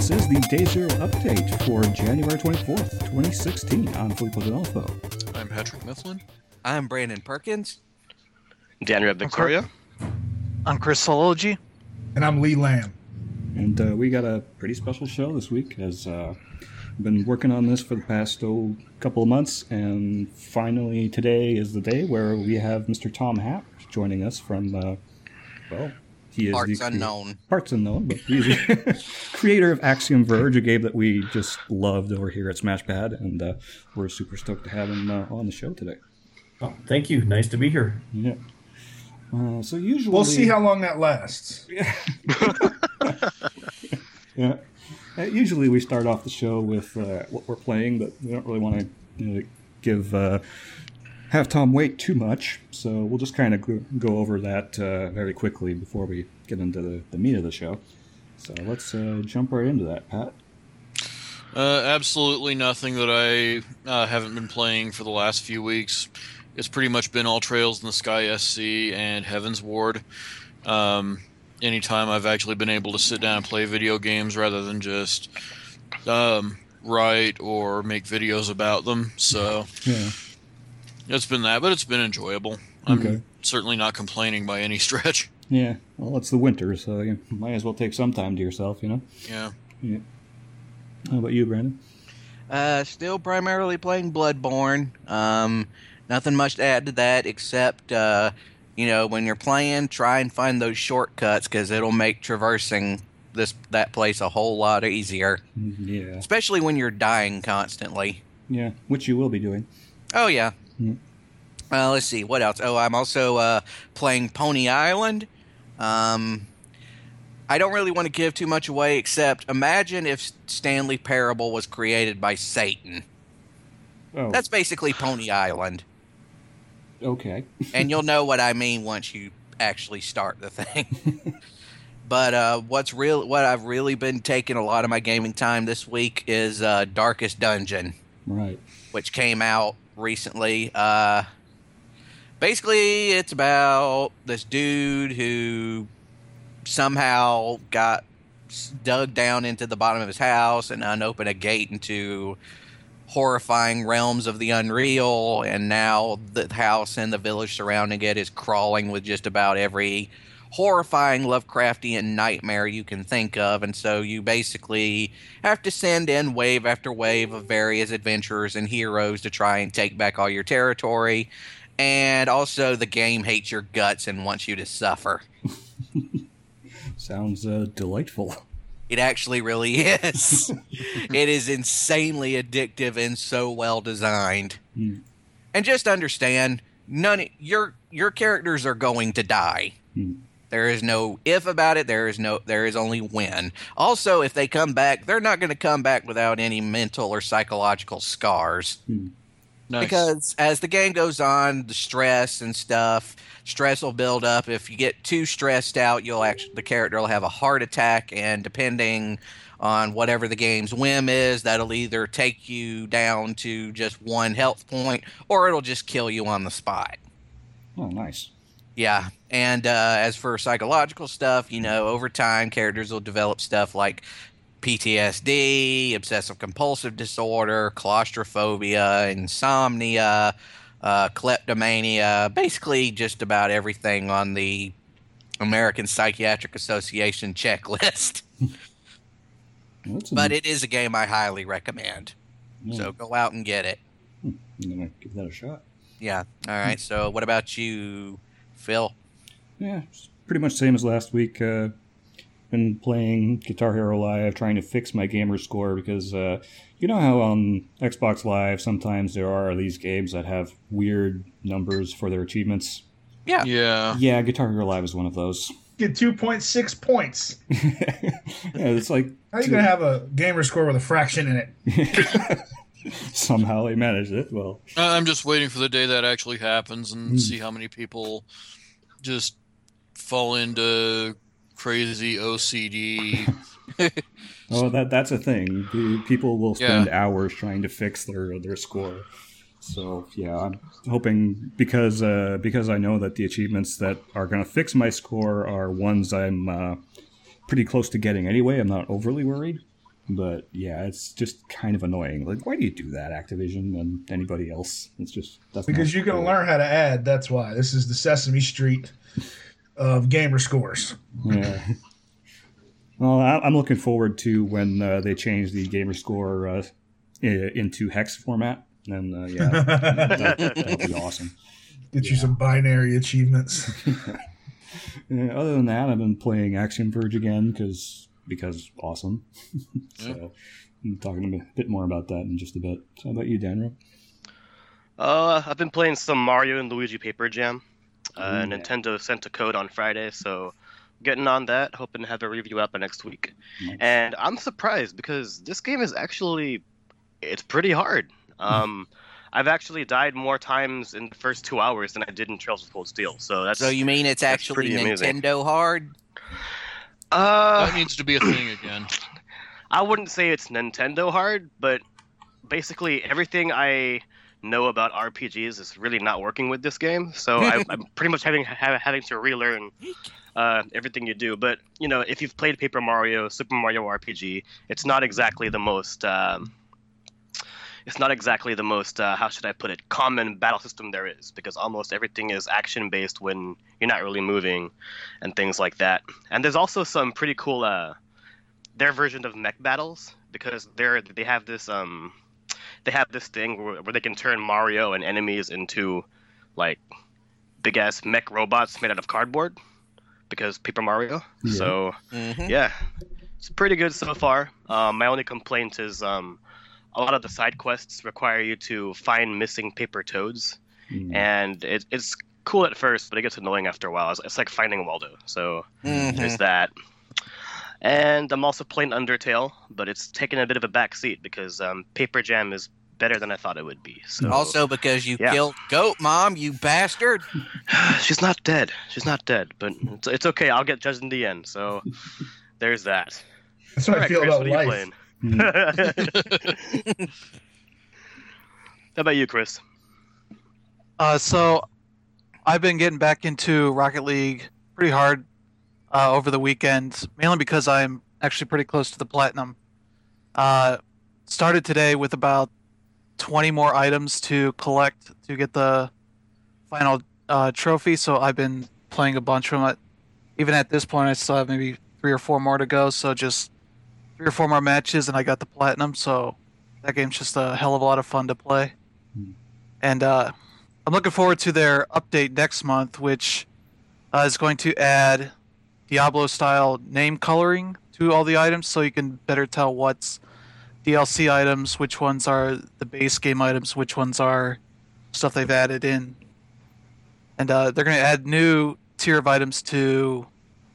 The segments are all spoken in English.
This is the Day Zero update for January 24th, 2016. I'm Filippo D'Onofrio. I'm Patrick Mifflin. I'm Brandon Perkins. Daniel Victoria. I'm Chris Sology. And I'm Lee Lamb. And we got a pretty special show this week, as we've been working on this for the past couple of months, and finally today is the day where we have Mr. Tom Happ joining us from, he is Parts Unknown. Parts Unknown, but he's the creator of Axiom Verge, a game that we just loved over here at Smashpad, and we're super stoked to have him on the show today. Oh, thank you. Nice to be here. Yeah. So usually We'll see how long that lasts. Yeah. Usually we start off the show with what we're playing, but we don't really want to have Tom wait too much, so we'll just kind of go over that very quickly before we get into the meat of the show. So let's jump right into that, Pat. Absolutely nothing that I haven't been playing for the last few weeks. It's pretty much been all Trails in the Sky SC and Heaven's Ward. Anytime I've actually been able to sit down and play video games rather than just write or make videos about them. So Yeah. it's been that, but it's been enjoyable. I'm certainly not complaining by any stretch. Yeah. Well, it's the winter, so you might as well take some time to yourself, you know? Yeah. Yeah. How about you, Brandon? Still primarily playing Bloodborne. Nothing much to add to that except, when you're playing, try and find those shortcuts because it'll make traversing that place a whole lot easier. Yeah. Especially when you're dying constantly. Yeah, which you will be doing. Oh, yeah. Mm. Let's see, what else? Oh, I'm also playing Pony Island. I don't really want to give too much away, except imagine if Stanley Parable was created by Satan. Oh. That's basically Pony Island. Okay. And you'll know what I mean once you actually start the thing. But what I've really been taking a lot of my gaming time this week is Darkest Dungeon. Right. Which came out recently. Basically, it's about this dude who somehow got dug down into the bottom of his house and unopened a gate into horrifying realms of the unreal, and now the house and the village surrounding it is crawling with just about every horrifying Lovecraftian nightmare you can think of, and so you basically have to send in wave after wave of various adventurers and heroes to try and take back all your territory, and also the game hates your guts and wants you to suffer. Sounds delightful. It actually really is. It is insanely addictive and so well designed. Mm. And just understand, your characters are going to die. Mm. There is no if about it. There is only when. Also, if they come back, they're not going to come back without any mental or psychological scars. Mm. Nice. Because as the game goes on, the stress will build up. If you get too stressed out, the character will have a heart attack, and depending on whatever the game's whim is, that'll either take you down to just one health point, or it'll just kill you on the spot. Oh, nice. Yeah, and as for psychological stuff, over time, characters will develop stuff like PTSD, obsessive-compulsive disorder, claustrophobia, insomnia, kleptomania, basically just about everything on the American Psychiatric Association checklist. But it is a game I highly recommend. Yeah. So go out and get it. I'm going to give that a shot. Yeah. All right. So what about you, Phil? Yeah, it's pretty much the same as last week. Been playing Guitar Hero Live, trying to fix my gamer score because you know how on Xbox Live sometimes there are these games that have weird numbers for their achievements? Yeah. Yeah, Guitar Hero Live is one of those. Get 2.6 points. Yeah, it's like... How are you going to have a gamer score with a fraction in it? Somehow they managed it. Well, I'm just waiting for the day that actually happens and see how many people just fall into crazy OCD. Oh, that's a thing. People will spend hours trying to fix their score. So yeah, I'm hoping because I know that the achievements that are going to fix my score are ones I'm pretty close to getting anyway. I'm not overly worried. But yeah, it's just kind of annoying. Like, why do you do that, Activision and anybody else? That's Because you can learn how to add. That's why. This is the Sesame Street of gamer scores. Yeah. Well, I'm looking forward to when they change the gamer score into hex format, and that'll be awesome. Get you some binary achievements. Other than that, I've been playing Axiom Verge again because awesome. So I'm talking a bit more about that in just a bit. So how about you, Daniel? I've been playing some Mario and Luigi Paper Jam. Nintendo sent a code on Friday, so getting on that, hoping to have a review up next week. Nice. And I'm surprised because this game is it's pretty hard. I've actually died more times in the first 2 hours than I did in Trails of Cold Steel. So you mean it's actually Nintendo hard? That needs to be a thing again. I wouldn't say it's Nintendo hard, but basically everything I know about RPGs is really not working with this game. So I'm pretty much having to relearn everything you do. But if you've played Paper Mario, Super Mario RPG, it's not exactly the most how should I put it, common battle system there is, because almost everything is action based when you're not really moving and things like that. And there's also some pretty cool their version of mech battles, because they have this thing where they can turn Mario and enemies into like big ass mech robots made out of cardboard, because Paper Mario. Yeah. So yeah, it's pretty good so far. My only complaint is a lot of the side quests require you to find missing paper toads, and it's cool at first, but it gets annoying after a while. It's like finding Waldo. So there's that. And I'm also playing Undertale, but it's taken a bit of a back seat because Paper Jam is better than I thought it would be. So, also because you killed Goat Mom, you bastard. She's not dead, but it's okay. I'll get judged in the end. So there's that. That's what I feel Chris, about life. How about you, Chris? So I've been getting back into Rocket League pretty hard over the weekend, mainly because I'm actually pretty close to the platinum. Started today with about 20 more items to collect to get the final trophy, so I've been playing a bunch of them. Even at this point, I still have maybe 3 or 4 more to go, so just 3 or 4 more matches and I got the platinum, so that game's just a hell of a lot of fun to play. And I'm looking forward to their update next month, which is going to add Diablo-style name coloring to all the items, so you can better tell what's DLC items, which ones are the base game items, which ones are stuff they've added in. And they're going to add new tier of items to...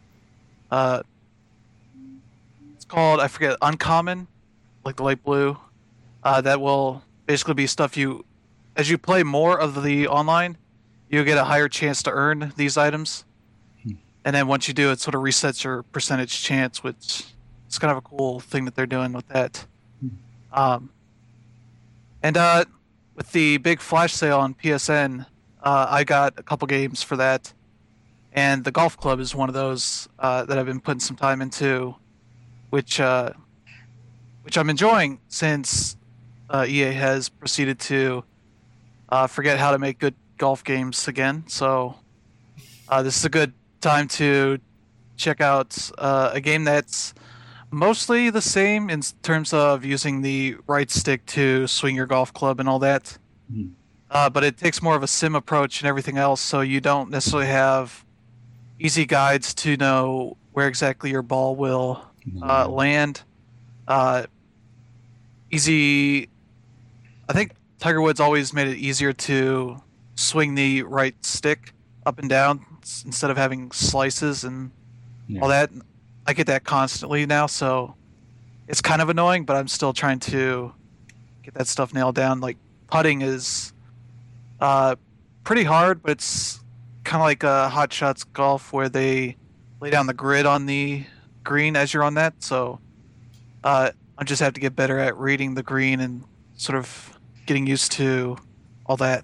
it's called, I forget, Uncommon, like the light blue. That will basically be stuff as you play more of the online, you'll get a higher chance to earn these items. And then once you do, it sort of resets your percentage chance, which is kind of a cool thing that they're doing with that. And with the big flash sale on PSN, I got a couple games for that. And the golf club is one of those that I've been putting some time into, which I'm enjoying since EA has proceeded to forget how to make good golf games again. So this is a good time to check out a game that's mostly the same in terms of using the right stick to swing your golf club and all that. But it takes more of a sim approach and everything else, so you don't necessarily have easy guides to know where exactly your ball will land. I think Tiger Woods always made it easier to swing the right stick up and down instead of having slices and all that. I get that constantly now, so it's kind of annoying, but I'm still trying to get that stuff nailed down. Like, putting is pretty hard, but it's kind of like Hot Shots Golf, where they lay down the grid on the green as you're on that. So I just have to get better at reading the green and sort of getting used to all that.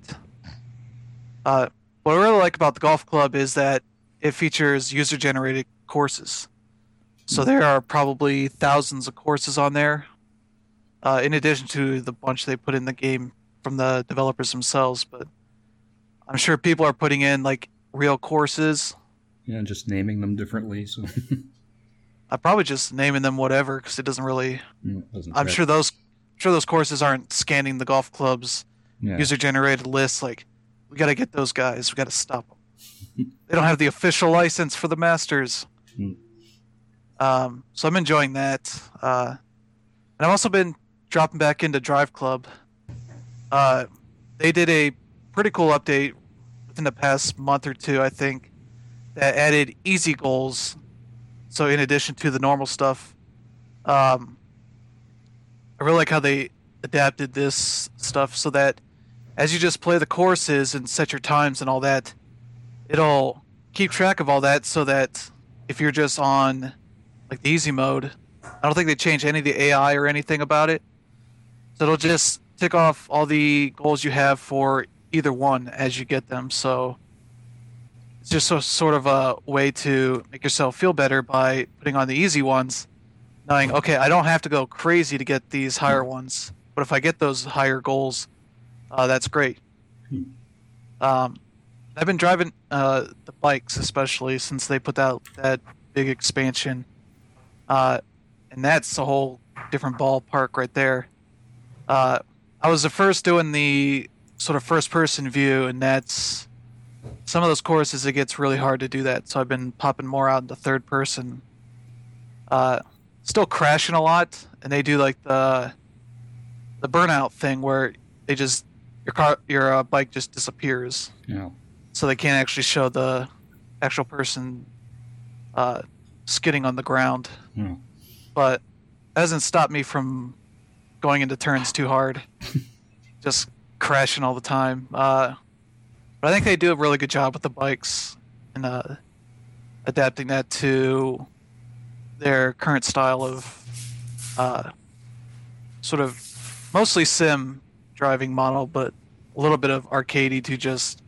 What I really like about the golf club is that it features user-generated courses. So there are probably thousands of courses on there, in addition to the bunch they put in the game from the developers themselves. But I'm sure people are putting in like real courses. Yeah, just naming them differently. So I'm probably just naming them whatever because it doesn't really. doesn't I'm fit. sure those courses aren't scanning the golf club's Yeah. user-generated lists. Like, we got to get those guys. We got to stop them. They don't have the official license for the Masters. Mm. So I'm enjoying that. And I've also been dropping back into Drive Club. They did a pretty cool update within the past month or two, I think, that added easy goals. So in addition to the normal stuff, I really like how they adapted this stuff so that as you just play the courses and set your times and all that, it'll keep track of all that so that if you're just on like the easy mode, I don't think they changed any of the AI or anything about it. So it'll just tick off all the goals you have for either one as you get them. So it's just sort of a way to make yourself feel better by putting on the easy ones, knowing, okay, I don't have to go crazy to get these higher ones, but if I get those higher goals, that's great. I've been driving the bikes, especially since they put out that big expansion, and that's a whole different ballpark right there. I was the first doing the sort of first-person view, and that's some of those courses. It gets really hard to do that, so I've been popping more out into third person. Still crashing a lot, and they do like the burnout thing where they just your bike just disappears. Yeah. So they can't actually show the actual person skidding on the ground. Yeah. But that hasn't stopped me from going into turns too hard. Just crashing all the time. But I think they do a really good job with the bikes and adapting that to their current style of sort of mostly sim driving model, but a little bit of arcadey to just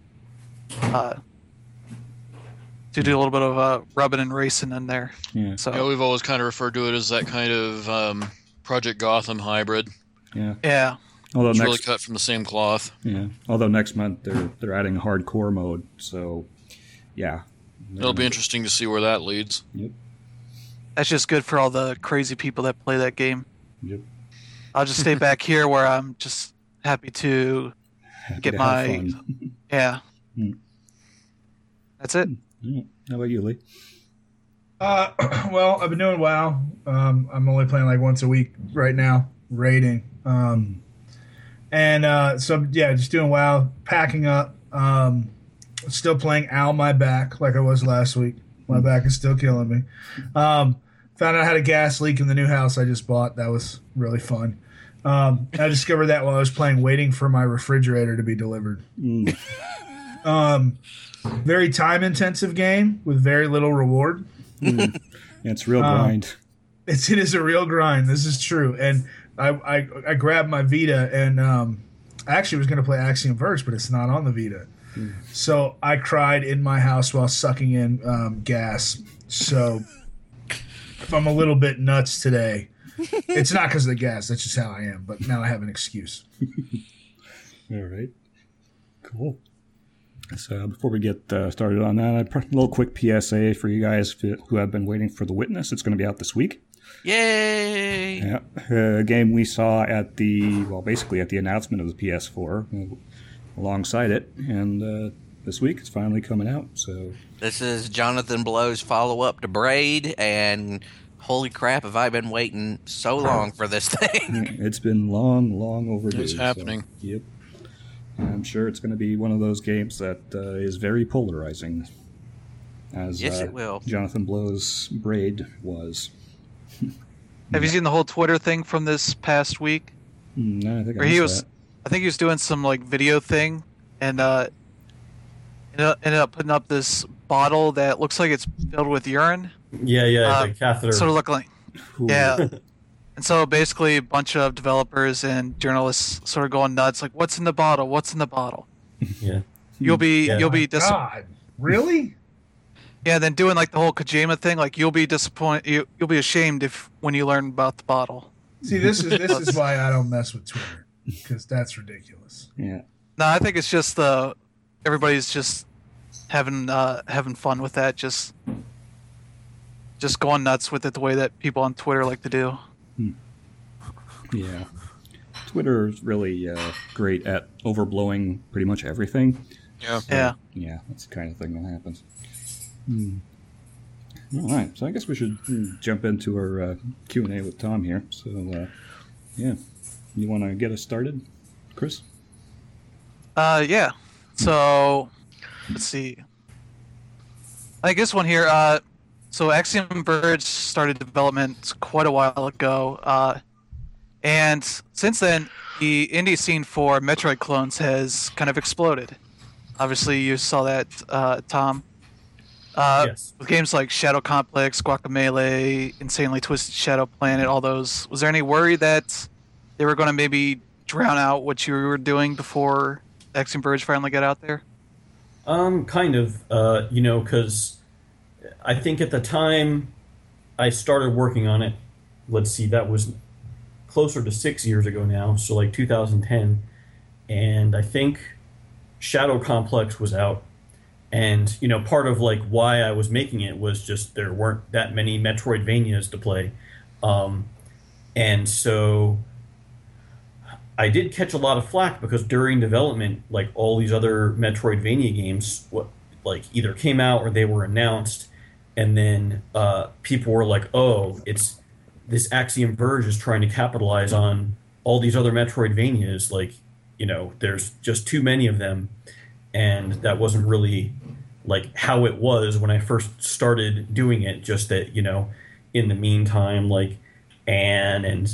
to do a little bit of rubbing and racing in there. Yeah. So Yeah, we've always kind of referred to it as that kind of Project Gotham hybrid. Yeah. yeah, Although It's next, really cut from the same cloth. yeah. Although next month they're adding hardcore mode, so yeah. It'll be interesting to see where that leads. Yep. that's just good for all the crazy people that play that game. Yep. I'll just stay back here where I'm just happy to Happy get to have my fun. yeah. Hmm. That's it. Yeah. How about you, Lee? Well, I've been doing WoW. I'm only playing like once a week right now, raiding. So yeah, just doing WoW, packing up. Still playing Ow My Back like I was last week. My back is still killing me. Found out I had a gas leak in the new house I just bought. That was really fun. I discovered that while I was playing, waiting for my refrigerator to be delivered. Very time-intensive game with very little reward. Yeah, it's real grind. It is a real grind. This is true. And I grabbed my Vita, and I actually was going to play Axiom Verge, but it's not on the Vita. So I cried in my house while sucking in gas. So if I'm a little bit nuts today, it's not because of the gas. That's just how I am. But now I have an excuse. All right. Cool. So before we get started on that, a little quick PSA for you guys who have been waiting for The Witness. It's going to be out this week. Yay! Yeah, a game we saw at basically at the announcement of the PS4, alongside it, and this week it's finally coming out. So This is Jonathan Blow's follow-up to Braid, and holy crap, have I been waiting so long for this thing. it's been long overdue. It's happening. So, yep. I'm sure it's going to be one of those games that is very polarizing, as Yes, it will. Jonathan Blow's Braid was. Have you seen the whole Twitter thing from this past week? No, I think Or I he missed was, that. I think he was doing some like video thing, and ended up putting up this bottle that looks like it's filled with urine. Yeah, the catheter. Sort of look like, Ooh. yeah. And so basically, a bunch of developers and journalists sort of going nuts, like, "What's in the bottle? What's in the bottle?" Yeah. You'll be Yeah. you'll be God, really? Yeah, then doing like the whole Kojima thing, like you'll be disappointed, you'll be ashamed if when you learn about the bottle. See, this is why I don't mess with Twitter, because that's ridiculous. Yeah. No, I think it's just everybody's just having fun with that, just going nuts with it the way that people on Twitter like to do. Yeah. Twitter is really great at overblowing pretty much everything. Yeah. Yeah. Yeah, that's the kind of thing that happens. All right, so I guess we should jump into our Q&A with Tom here. So, yeah, you want to get us started, Chris? Yeah. So, let's see. I guess one here. So Axiom Verge started development quite a while ago, and since then, the indie scene for Metroid clones has kind of exploded. Obviously, you saw that, Tom. Yes. With games like Shadow Complex, Guacamelee, Insanely Twisted Shadow Planet, all those, was there any worry that they were going to maybe drown out what you were doing before Axiom Verge finally got out there? Kind of, because I think at the time I started working on it, let's see, that was closer to 6 years ago now, so like 2010, and I think Shadow Complex was out. And, part of like why I was making it was just there weren't that many Metroidvanias to play. And so I did catch a lot of flack because during development, like all these other Metroidvania games, like either came out or they were announced. And then people were like, oh, it's this Axiom Verge is trying to capitalize on all these other Metroidvanias. Like, there's just too many of them. And that wasn't really like how it was when I first started doing it. Just that, in the meantime, like Anne and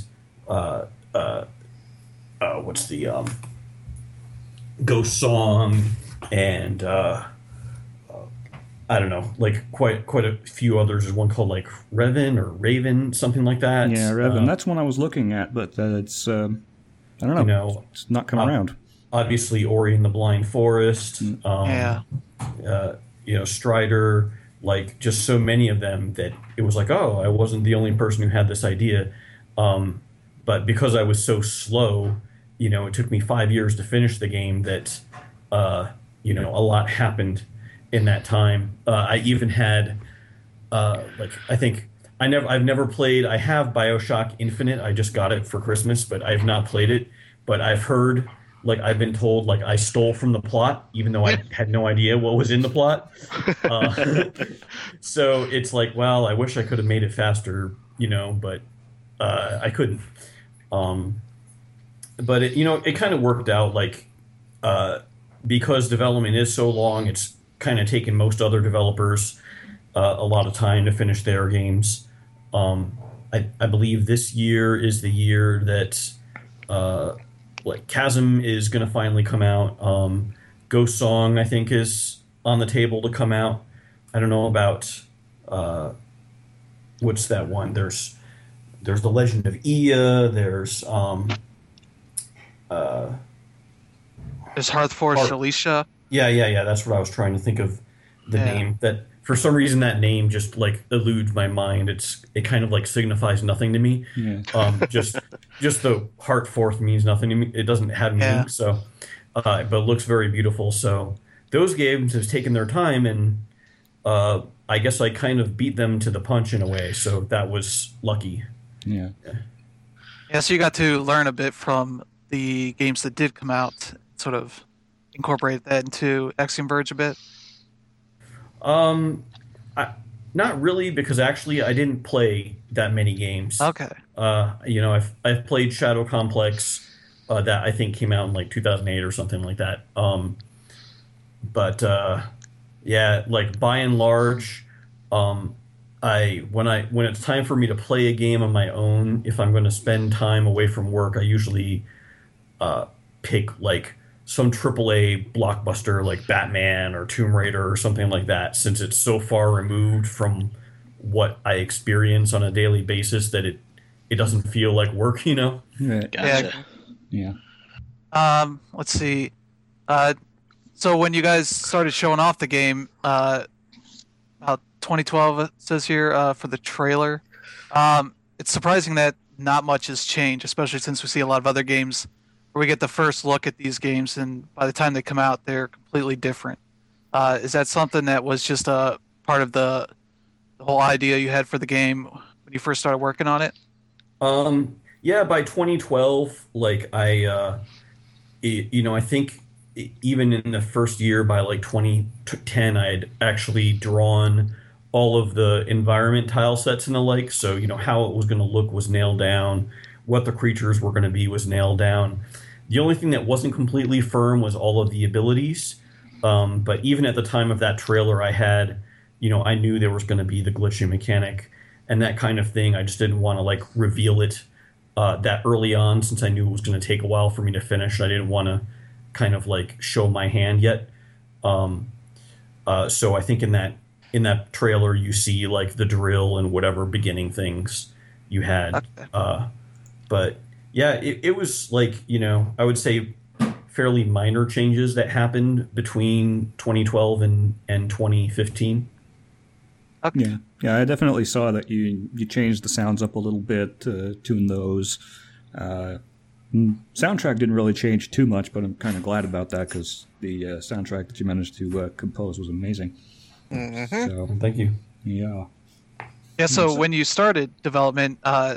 what's the Ghost Song and I don't know, like quite a few others. There's one called like Raven, something like that. Yeah, Raven. That's one I was looking at, but it's I don't know. It's not come around. Obviously, Ori and the Blind Forest. Strider, like just so many of them that it was like, oh, I wasn't the only person who had this idea. But because I was so slow, it took me 5 years to finish the game. That a lot happened in that time. I even had I think I've never played. I have BioShock Infinite. I just got it for Christmas, but I've not played it. But I've heard. Like, I've been told, like, I stole from the plot, even though I had no idea what was in the plot. So it's like, well, I wish I could have made it faster, but I couldn't. But, it kind of worked out, like, because development is so long, it's kind of taken most other developers a lot of time to finish their games. I believe this year is the year that... like Chasm is going to finally come out. Ghost Song, I think, is on the table to come out. I don't know about what's that one? There's The Legend of Ia. There's Hearthforged Alicia. Yeah. That's what I was trying to think of the name. That for some reason that name just like eludes my mind. It kind of like signifies nothing to me. Yeah. Just the Heartforth means nothing to me. It doesn't have meaning. Yeah. So, but it looks very beautiful. So those games have taken their time, and I guess I kind of beat them to the punch in a way. So that was lucky. Yeah. Yeah. So you got to learn a bit from the games that did come out, sort of incorporate that into Axiom Verge a bit. Not really, because actually I didn't play that many games. Okay. I've played Shadow Complex, that I think came out in like 2008 or something like that. Yeah, like by and large, when it's time for me to play a game on my own, if I'm going to spend time away from work, I usually pick like some AAA blockbuster like Batman or Tomb Raider or something like that, since it's so far removed from what I experience on a daily basis that it doesn't feel like work, Right. Gotcha. Yeah. Let's see. So when you guys started showing off the game, my about 2012. It says here for the trailer. It's surprising that not much has changed, especially since we see a lot of other games where we get the first look at these games, and by the time they come out, they're completely different. Is that something that was just a part of the whole idea you had for the game when you first started working on it? Yeah, by 2012, like I think even in the first year, by like 2010, I had actually drawn all of the environment tile sets and the like. So, how it was going to look was nailed down. What the creatures were going to be was nailed down. The only thing that wasn't completely firm was all of the abilities. But even at the time of that trailer, I had, I knew there was going to be the glitching mechanic and that kind of thing. I just didn't want to like reveal it that early on, since I knew it was going to take a while for me to finish. I didn't want to kind of like show my hand yet. So I think in that trailer you see like the drill and whatever beginning things you had. Okay. But yeah, it was like, I would say fairly minor changes that happened between 2012 and 2015. Okay. Yeah, I definitely saw that you changed the sounds up a little bit, tuned those. Soundtrack didn't really change too much, but I'm kind of glad about that because the soundtrack that you managed to compose was amazing. Mm-hmm. So, thank you. Yeah. Yeah. So when you started development, I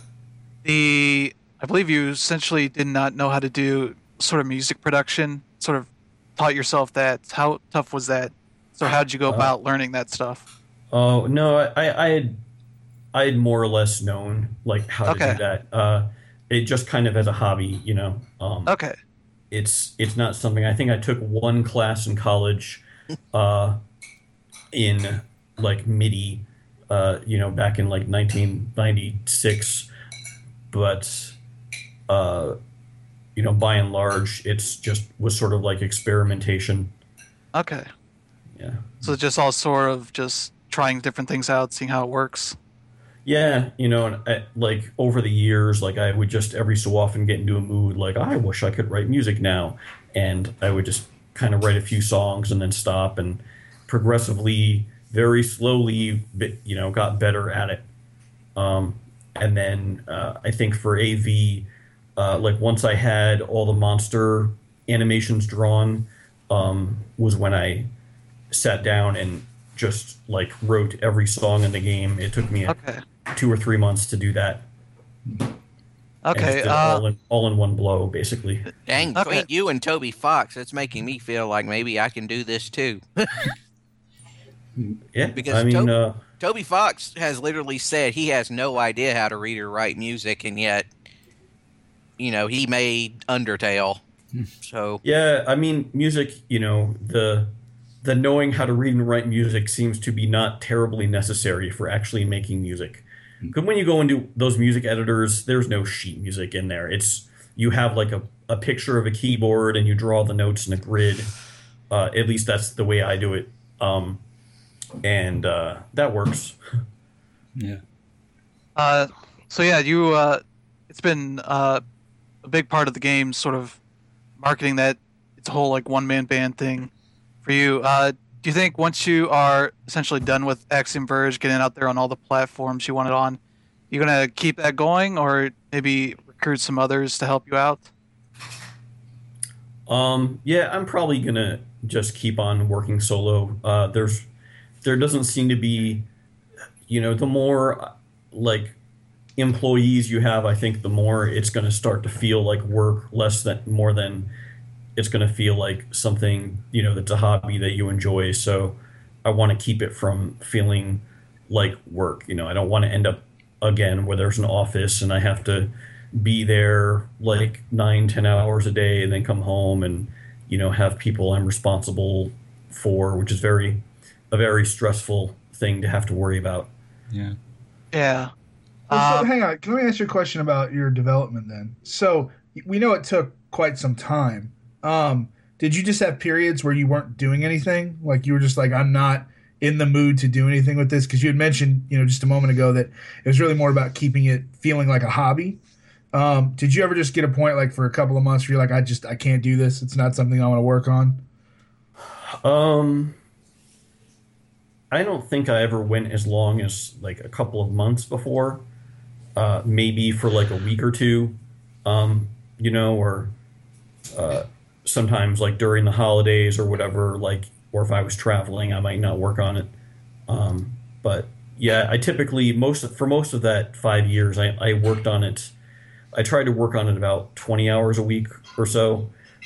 believe you essentially did not know how to do sort of music production. Sort of taught yourself that. How tough was that? So how did you go about learning that stuff? Oh no, I had more or less known like how to do that. It just kind of as a hobby, Okay. It's not something. I think I took one class in college, in like MIDI, back in like 1996, but by and large, it's just was sort of like experimentation. Okay. Yeah. So just all sort of just trying different things out, seeing how it works. Yeah, and like over the years, like I would just every so often get into a mood like I wish I could write music now, and I would just kind of write a few songs and then stop, and progressively, very slowly, got better at it. And then I think for AV, like once I had all the monster animations drawn, was when I sat down and just like wrote every song in the game. It took me 2 or 3 months to do that. Okay, all in one blow, basically. Dang, between you and Toby Fox, it's making me feel like maybe I can do this too. Yeah, because Toby Fox has literally said he has no idea how to read or write music, and yet, he made Undertale. So yeah, I mean, music. The knowing how to read and write music seems to be not terribly necessary for actually making music. Because when you go into those music editors, there's no sheet music in there. You have like a picture of a keyboard and you draw the notes in a grid. At least that's the way I do it. And that works. Yeah. So yeah, you it's been a big part of the game, sort of marketing that it's a whole like one-man band thing for you. Do you think once you are essentially done with Axiom Verge, getting out there on all the platforms you want it on, you're going to keep that going, or maybe recruit some others to help you out? Yeah, I'm probably going to just keep on working solo. There doesn't seem to be, the more like employees you have, I think the more it's going to start to feel like work, more than it's going to feel like something, that's a hobby that you enjoy. So I want to keep it from feeling like work. I don't want to end up again where there's an office and I have to be there like 9-10 hours a day and then come home and, have people I'm responsible for, which is a very stressful thing to have to worry about. Yeah. Yeah. So hang on. Can I ask you a question about your development then? So we know it took quite some time. Did you just have periods where you weren't doing anything? Like you were just like, I'm not in the mood to do anything with this? Because you had mentioned, just a moment ago that it was really more about keeping it feeling like a hobby. Did you ever just get a point like for a couple of months where you're like, I can't do this. It's not something I want to work on. I don't think I ever went as long as like a couple of months before, maybe for like a week or two, or sometimes like during the holidays or whatever, like, or if I was traveling, I might not work on it. But yeah, I typically for most of that 5 years, I worked on it. I tried to work on it about 20 hours a week or so.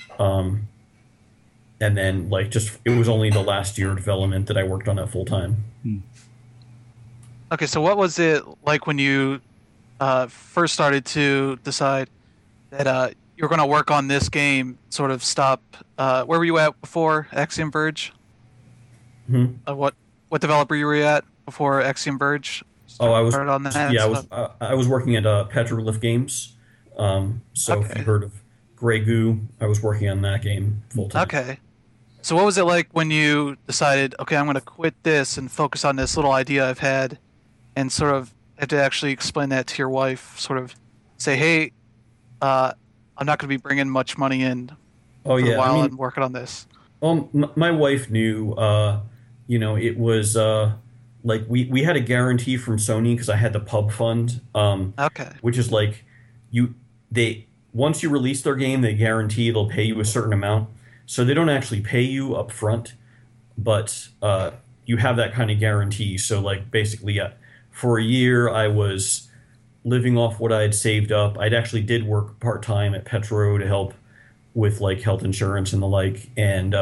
And then like it was only the last year of development that I worked on it full time. Okay, so what was it like when you first started to decide that you were going to work on this game? Sort of stop. Where were you at before Axiom Verge? What developer you were at before Axiom Verge? I was started on that. Yeah, I was working at Petroglyph Games. So if you heard of Grey Goo, I was working on that game full time. Okay. So what was it like when you decided, okay, I'm going to quit this and focus on this little idea I've had, and sort of have to actually explain that to your wife, sort of say, hey, I'm not going to be bringing much money in for a while and working on this. My wife knew, it was like we had a guarantee from Sony because I had the pub fund, which is like once you release their game, they guarantee they'll pay you a certain amount. So they don't actually pay you up front, but you have that kind of guarantee. So like basically for a year, I was living off what I had saved up. I actually did work part-time at Petro to help with like health insurance and the like. And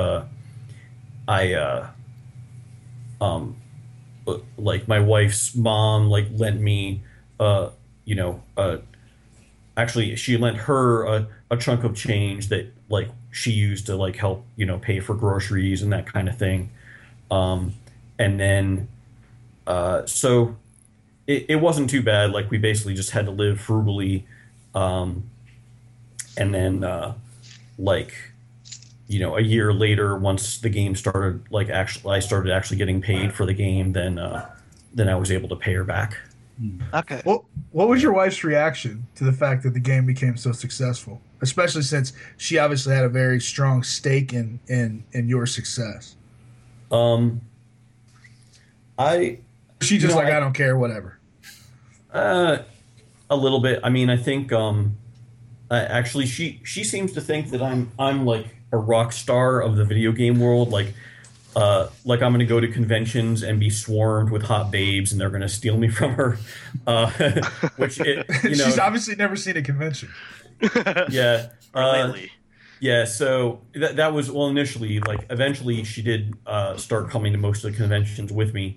like my wife's mom like lent me, actually she lent her a chunk of change that like she used to like help, pay for groceries and that kind of thing. And then, so it wasn't too bad. Like we basically just had to live frugally. And then, a year later, once the game started, like I started actually getting paid for the game, then I was able to pay her back. Okay. Well, what was your wife's reaction to the fact that the game became so successful? Especially since she obviously had a very strong stake in your success. She just I don't care, whatever. A little bit. I mean, I think actually she seems to think that I'm like a rock star of the video game world. Like I'm going to go to conventions and be swarmed with hot babes, and they're going to steal me from her. She's obviously never seen a convention. Yeah. Lately. Yeah. So that was initially. Like eventually, she did start coming to most of the conventions with me.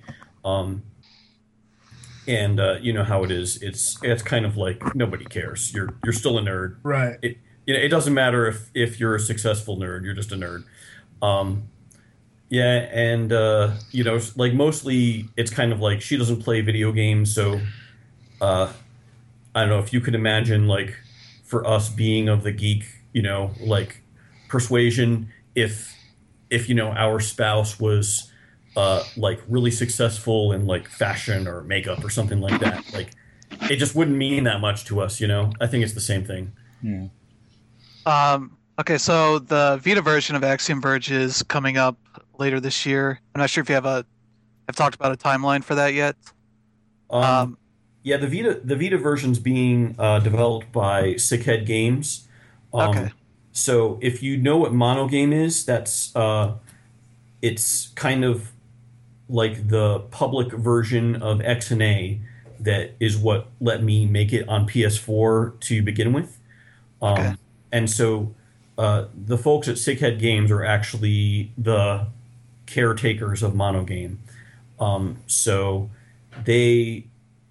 And you know how it is. It's kind of like nobody cares. You're still a nerd, right? It doesn't matter if you're a successful nerd. You're just a nerd. Yeah, and like mostly it's kind of like she doesn't play video games, so I don't know if you could imagine like for us being of the geek, like persuasion, if our spouse was like really successful in like fashion or makeup or something like that, like it just wouldn't mean that much to us, I think it's the same thing. Yeah. Okay, so the Vita version of Axiom Verge is coming up later this year. I'm not sure if you have talked about a timeline for that yet. Yeah, the Vita version's being developed by Sickhead Games. Okay. So if you know what Monogame is, that's it's kind of like the public version of XNA that is what let me make it on PS4 to begin with. Okay. And so the folks at Sickhead Games are actually the caretakers of Monogame. So they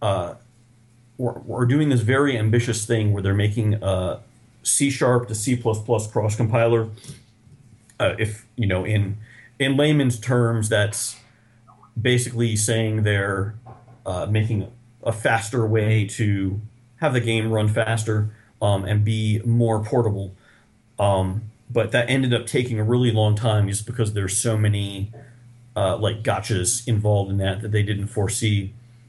were doing this very ambitious thing where they're making a C# to C++ cross compiler. If in layman's terms, that's basically saying they're making a faster way to have the game run faster and be more portable. But that ended up taking a really long time just because there's so many like gotchas involved in that they didn't foresee.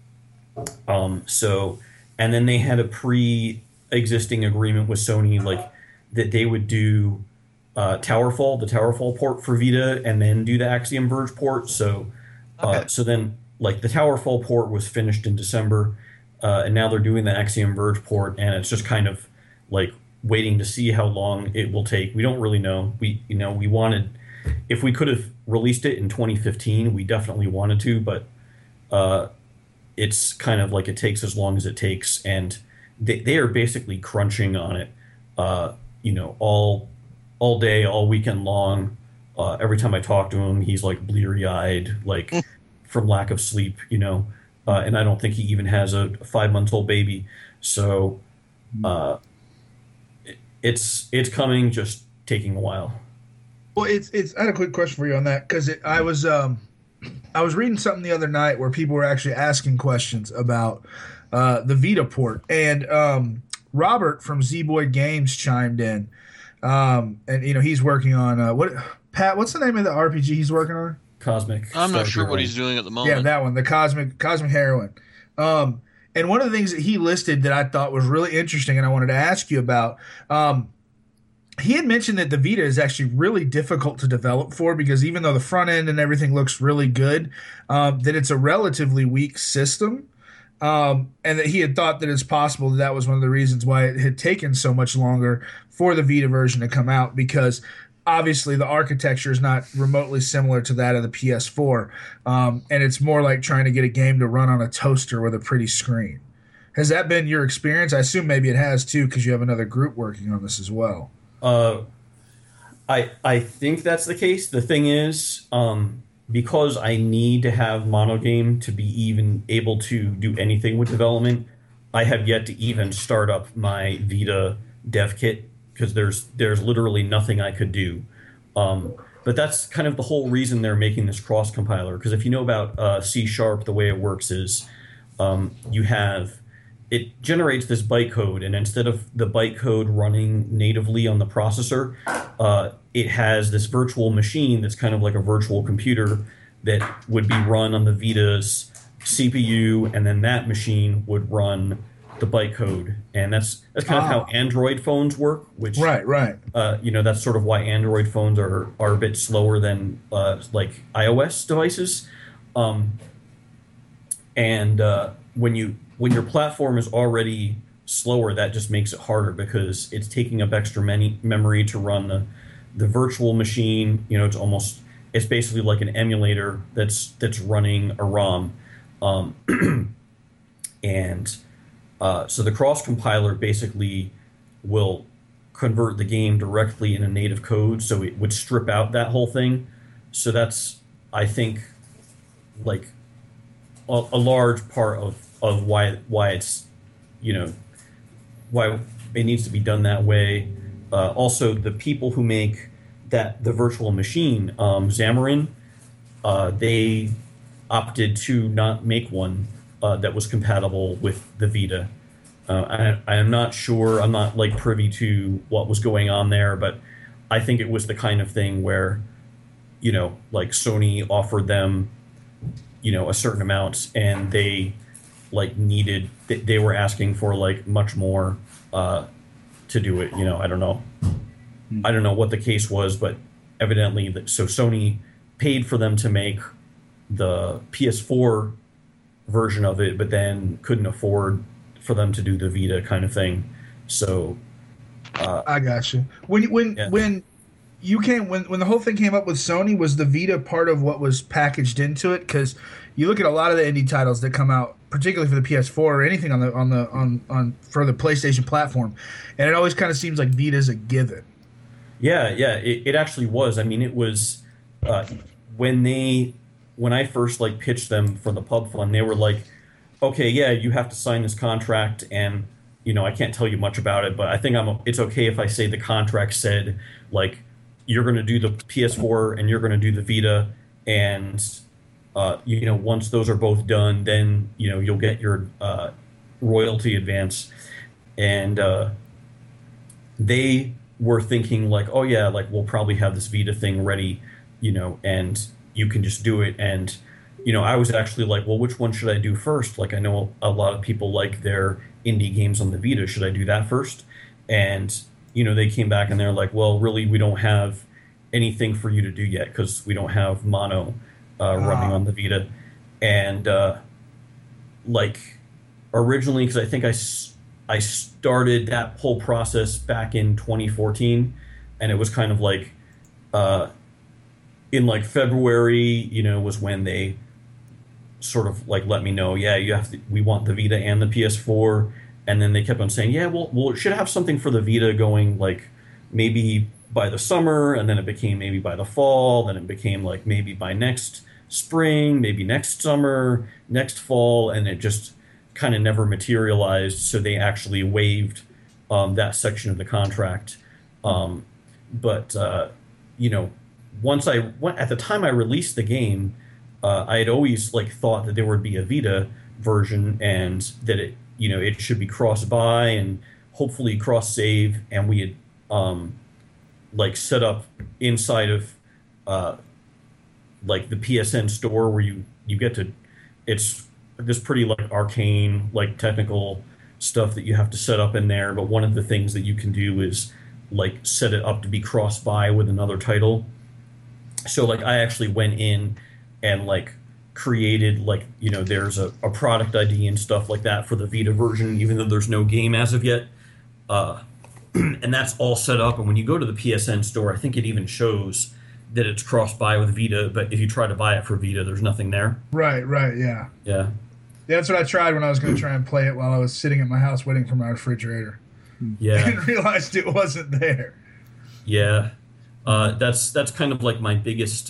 And then they had a pre-existing agreement with Sony, like that they would do the Towerfall port for Vita, and then do the Axiom Verge port. So Okay. So then, like, the Towerfall port was finished in December, and now they're doing the Axiom Verge port, and it's just kind of like waiting to see how long it will take. We don't really know. We wanted, if we could have released it in 2015, we definitely wanted to, but it's kind of like it takes as long as it takes, and they are basically crunching on it, all day, all weekend long. Every time I talk to him, he's like bleary-eyed, like from lack of sleep, and I don't think he even has a 5-month-old baby. So it's coming, just taking a while. Well, I had a quick question for you on that because I was reading something the other night where people were actually asking questions about the Vita port, and Robert from Z-Boy Games chimed in, and he's working on what's the name of the RPG he's working on? Cosmic. I'm not Star sure what Hero. he's doing at the moment. Yeah, that one, the Cosmic Heroine. And one of the things that he listed that I thought was really interesting and I wanted to ask you about, he had mentioned that the Vita is actually really difficult to develop for because even though the front end and everything looks really good, that it's a relatively weak system. And that he had thought that it's possible that was one of the reasons why it had taken so much longer for the Vita version to come out because obviously the architecture is not remotely similar to that of the PS4, and it's more like trying to get a game to run on a toaster with a pretty screen. Has that been your experience? I assume maybe it has too because you have another group working on this as well. I think that's the case. The thing is, because I need to have Monogame to be even able to do anything with development, I have yet to even start up my Vita dev kit because there's literally nothing I could do. But that's kind of the whole reason they're making this cross compiler. Because if you know about C#, the way it works is it generates this bytecode, and instead of the bytecode running natively on the processor, it has this virtual machine that's kind of like a virtual computer that would be run on the Vita's CPU, and then that machine would run the bytecode, and that's kind of how Android phones work. Which right. That's sort of why Android phones are a bit slower than like iOS devices. When your platform is already slower, that just makes it harder because it's taking up extra memory to run the virtual machine. It's basically like an emulator that's running a ROM, so the cross compiler basically will convert the game directly into native code, so it would strip out that whole thing. So that's, I think, like a large part of why it's why it needs to be done that way. Also, the people who make the virtual machine, Xamarin, they opted to not make one that was compatible with the Vita. I am not sure. I'm not like privy to what was going on there, but I think it was the kind of thing where, like Sony offered them, a certain amount, and they they were asking for like much more to do it. I don't know. I don't know what the case was, but evidently so Sony paid for them to make the PS4 version of it, but then couldn't afford for them to do the Vita kind of thing. So I got you. When the whole thing came up with Sony, was the Vita part of what was packaged into it? Because you look at a lot of the indie titles that come out, particularly for the PS4 or anything on for the PlayStation platform, and it always kind of seems like Vita's a given. Yeah, it actually was. I mean, it was when I first pitched them for the pub fund, they were like, okay, yeah, you have to sign this contract, and I can't tell you much about it, but I think it's okay if I say the contract said you're going to do the PS4 and you're going to do the Vita, and once those are both done, then you'll get your royalty advance. And they were thinking oh yeah, we'll probably have this Vita thing ready, and you can just do it. And I was actually well, which one should I do first? I know a lot of people like their indie games on the Vita. Should I do that first? And they came back and they're well, really, we don't have anything for you to do yet because we don't have Mono. running on the Vita, and like originally, because I think I started that whole process back in 2014, and it was kind of like in like February, was when they sort of like let me know, we want the Vita and the PS4, and then they kept on saying, well, it should have something for the Vita going like maybe by the summer, and then it became maybe by the fall, then it became like maybe by next spring, maybe next summer, next fall, and it just kind of never materialized. So they actually waived that section of the contract. But once I went, at the time I released the game, I had always like thought that there would be a Vita version, and that it should be cross-buy and hopefully cross-save, and we had like set up inside of like the PSN store where you get to, it's this pretty like arcane like technical stuff that you have to set up in there, but one of the things that you can do is like set it up to be cross-buy with another title. So like I actually went in and like created like there's a product ID and stuff like that for the Vita version, even though there's no game as of yet, and that's all set up. And when you go to the PSN store, I think it even shows that it's cross-buy with Vita, but if you try to buy it for Vita, there's nothing there. Right, yeah. Yeah, that's what I tried when I was going to try and play it while I was sitting at my house waiting for my refrigerator. Yeah. And realized it wasn't there. Yeah. That's kind of like my biggest,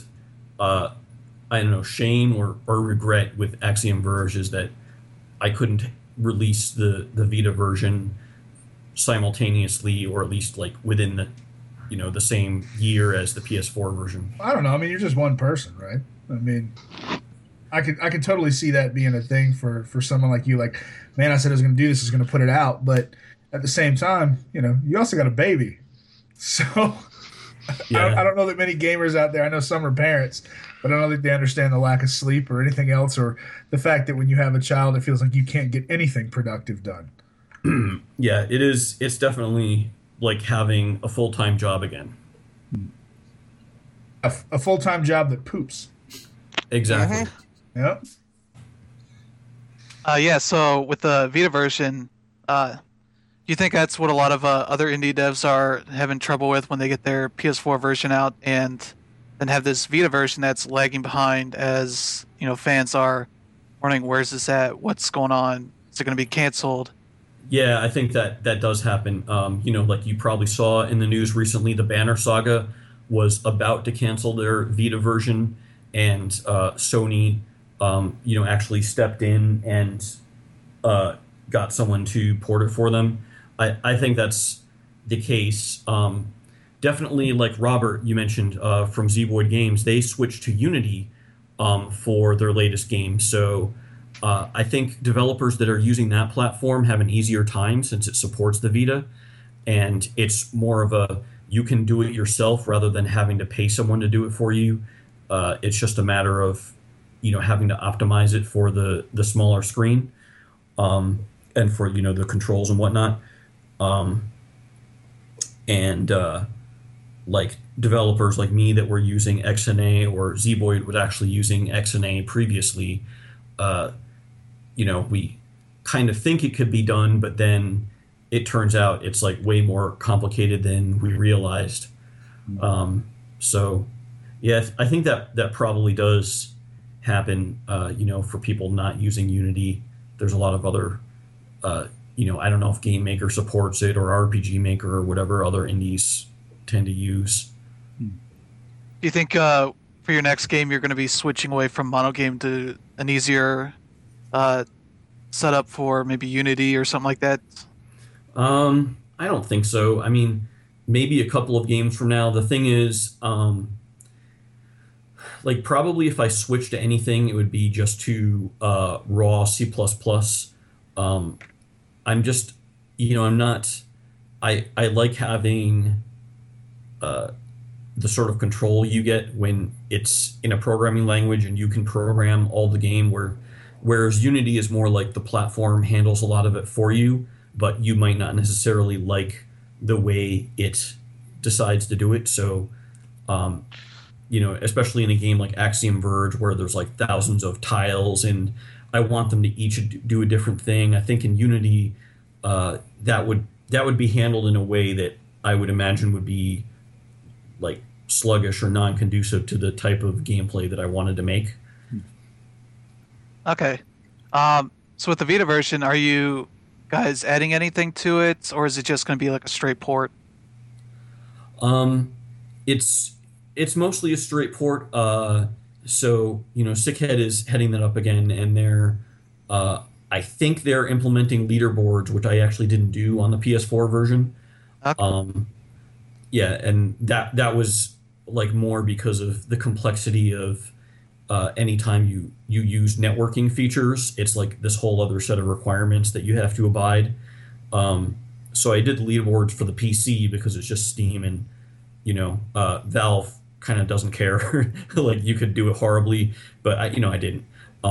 shame or regret with Axiom Verge, is that I couldn't release the Vita version simultaneously, or at least like within the same year as the PS4 version. I don't know. I mean, you're just one person, right? I mean, I could totally see that being a thing for someone like you. Like, man, I said I was going to do this, I was going to put it out, but at the same time, you also got a baby. So yeah. I don't know that many gamers out there, I know some are parents, but I don't think they understand the lack of sleep or anything else, or the fact that when you have a child, it feels like you can't get anything productive done. Yeah, it is. It's definitely like having a full-time job again. A full-time job that poops. Exactly. Yep. Yeah, so with the Vita version, do you think that's what a lot of other indie devs are having trouble with when they get their PS4 version out, and then have this Vita version that's lagging behind, as fans are wondering, where's this at? What's going on? Is it going to be canceled? Yeah, I think that does happen. Like you probably saw in the news recently, the Banner Saga was about to cancel their Vita version, and Sony, actually stepped in and got someone to port it for them. I think that's the case. Definitely, like Robert, you mentioned from Zvoid Games, they switched to Unity for their latest game. So I think developers that are using that platform have an easier time since it supports the Vita, and it's more of a you can do it yourself rather than having to pay someone to do it for you. It's just a matter of having to optimize it for the smaller screen, and for the controls and whatnot. Like developers like me that were using XNA, or Zvoid was actually using XNA previously, we kind of think it could be done, but then it turns out it's like way more complicated than we realized. So yeah, I think that probably does happen, for people not using Unity. There's a lot of other, I don't know if Game Maker supports it, or RPG Maker, or whatever other indies tend to use. Do you think for your next game you're going to be switching away from monogame to an easier setup for maybe Unity or something like that? I don't think so. I mean, maybe a couple of games from now. The thing is, probably if I switch to anything, it would be just to raw C++. I'm just, I'm not. I like having the sort of control you get when it's in a programming language and you can program all the game, whereas Unity is more like the platform handles a lot of it for you, but you might not necessarily like the way it decides to do it. So especially in a game like Axiom Verge where there's like thousands of tiles and I want them to each do a different thing. I think in Unity, that would be handled in a way that I would imagine would be like sluggish or non-conducive to the type of gameplay that I wanted to make. Okay. So with the Vita version, are you guys adding anything to it, or is it just going to be like a straight port? It's mostly a straight port. So Sickhead is heading that up again, and I think they're implementing leaderboards, which I actually didn't do on the PS4 version. Okay. Yeah, and that was like more because of the complexity of anytime you use networking features, it's like this whole other set of requirements that you have to abide. So I did the leaderboards for the PC because it's just Steam, and Valve kind of doesn't care. Like you could do it horribly, but I didn't.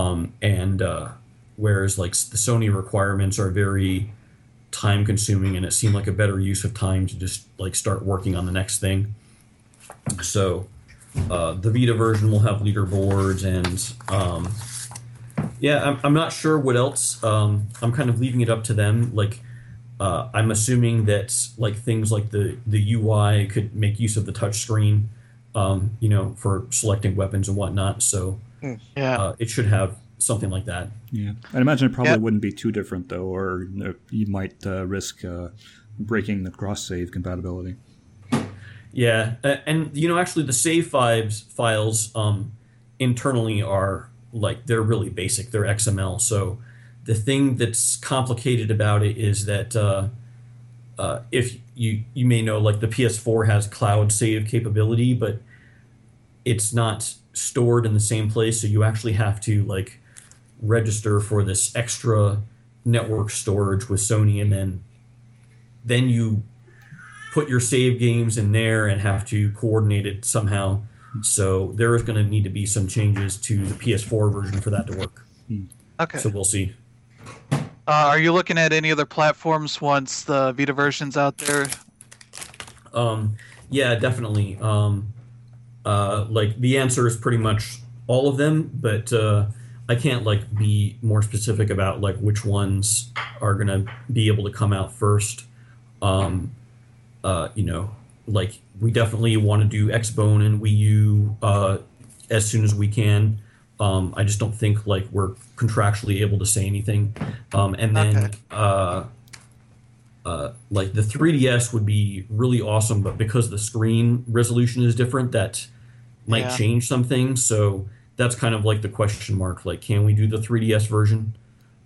Whereas like the Sony requirements are very time consuming, and it seemed like a better use of time to just like start working on the next thing. So the Vita version will have leaderboards, and I'm not sure what else. I'm kind of leaving it up to them. Like I'm assuming that like things like the UI could make use of the touch screen, for selecting weapons and whatnot. So it should have something like that. Yeah, I'd imagine it probably wouldn't be too different though, or you might risk breaking the cross-save compatibility. Yeah, and actually the save files internally are like they're really basic. They're XML. So the thing that's complicated about it is that if you may know, like the PS4 has cloud save capability, but it's not stored in the same place. So you actually have to like register for this extra network storage with Sony, and then you put your save games in there and have to coordinate it somehow. So there is going to need to be some changes to the PS4 version for that to work. Okay. So we'll see. Are you looking at any other platforms once the Vita version's out there? Yeah, definitely. Like the answer is pretty much all of them, but I can't like be more specific about like which ones are going to be able to come out first. Like we definitely want to do Xbone and Wii U as soon as we can. I just don't think like we're contractually able to say anything. And then like the 3DS would be really awesome, but because the screen resolution is different, that might change some things. So that's kind of like the question mark. Like, can we do the 3DS version?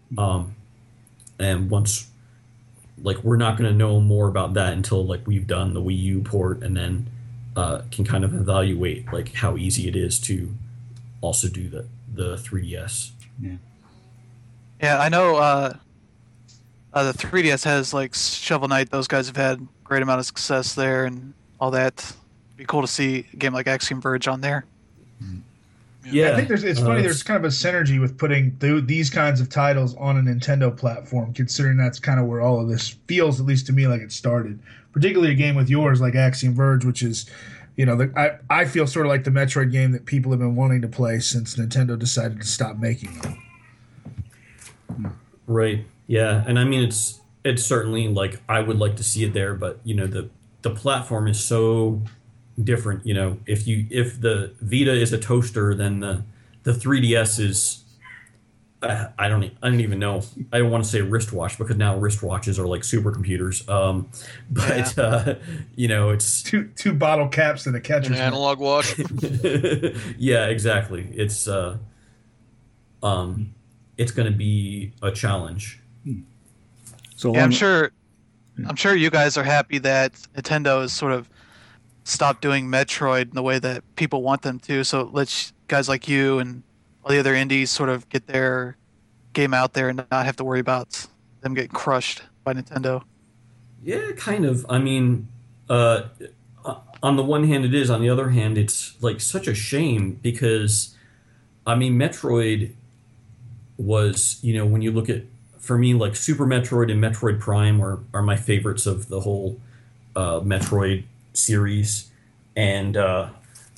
And once, like, we're not going to know more about that until like we've done the Wii U port, and then can kind of evaluate like how easy it is to also do the 3DS. Yeah, I know the 3DS has like Shovel Knight. Those guys have had a great amount of success there and all that. It'd be cool to see a game like Axiom Verge on there. Yeah, I think it's funny. There's kind of a synergy with putting these kinds of titles on a Nintendo platform, considering that's kind of where all of this feels, at least to me, like it started. Particularly a game with yours like Axiom Verge, which is, I feel sort of like the Metroid game that people have been wanting to play since Nintendo decided to stop making them. Right. Yeah, and I mean it's certainly like I would like to see it there, but the platform is so different. If the Vita is a toaster, then the 3DS is I don't even know. I don't want to say wristwatch because now wristwatches are like supercomputers. But it's two bottle caps and a catcher's an analog watch. Yeah, exactly. It's going to be a challenge. So I'm sure you guys are happy that Nintendo has sort of stopped doing Metroid in the way that people want them to. So let guys like you and all the other indies sort of get their game out there and not have to worry about them getting crushed by Nintendo. Yeah, kind of. I mean, on the one hand it is. On the other hand, it's like such a shame because, I mean, Metroid was, when you look at, for me, like Super Metroid and Metroid Prime are my favorites of the whole Metroid series. And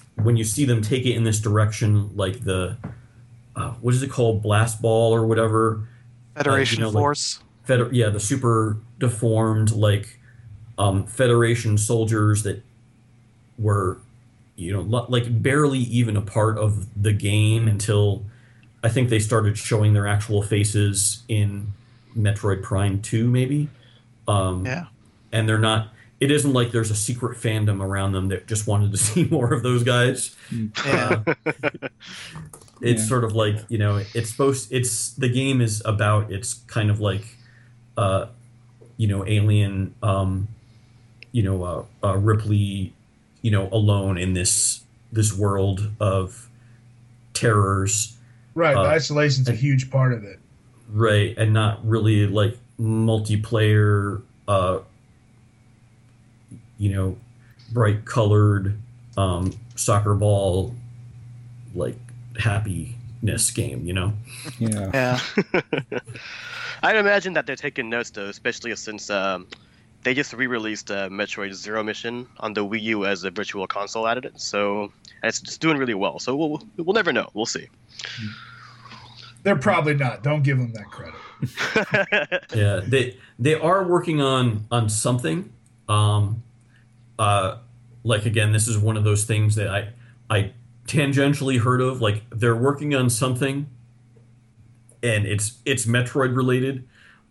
when you see them take it in this direction, like the what is it called, blast ball or whatever, Federation Force. The super deformed Federation soldiers that were, like barely even a part of the game until I think they started showing their actual faces in Metroid Prime 2, maybe. Yeah. And they're not. It isn't like there's a secret fandom around them that just wanted to see more of those guys. Yeah. It's sort of like, the game is about, it's kind of like, Alien, Ripley, alone in this world of terrors. Right, the isolation's a huge part of it. Right, and not really like multiplayer, bright colored soccer ball, like happiness game, Yeah. I'd imagine that they're taking notes though, especially since they just re-released Metroid Zero Mission on the Wii U as a virtual console added it, so it's just doing really well. So we'll never know. We'll see. They're probably not. Don't give them that credit. Yeah, they are working on something. Again, this is one of those things that I tangentially heard of. Like, they're working on something, and it's Metroid related.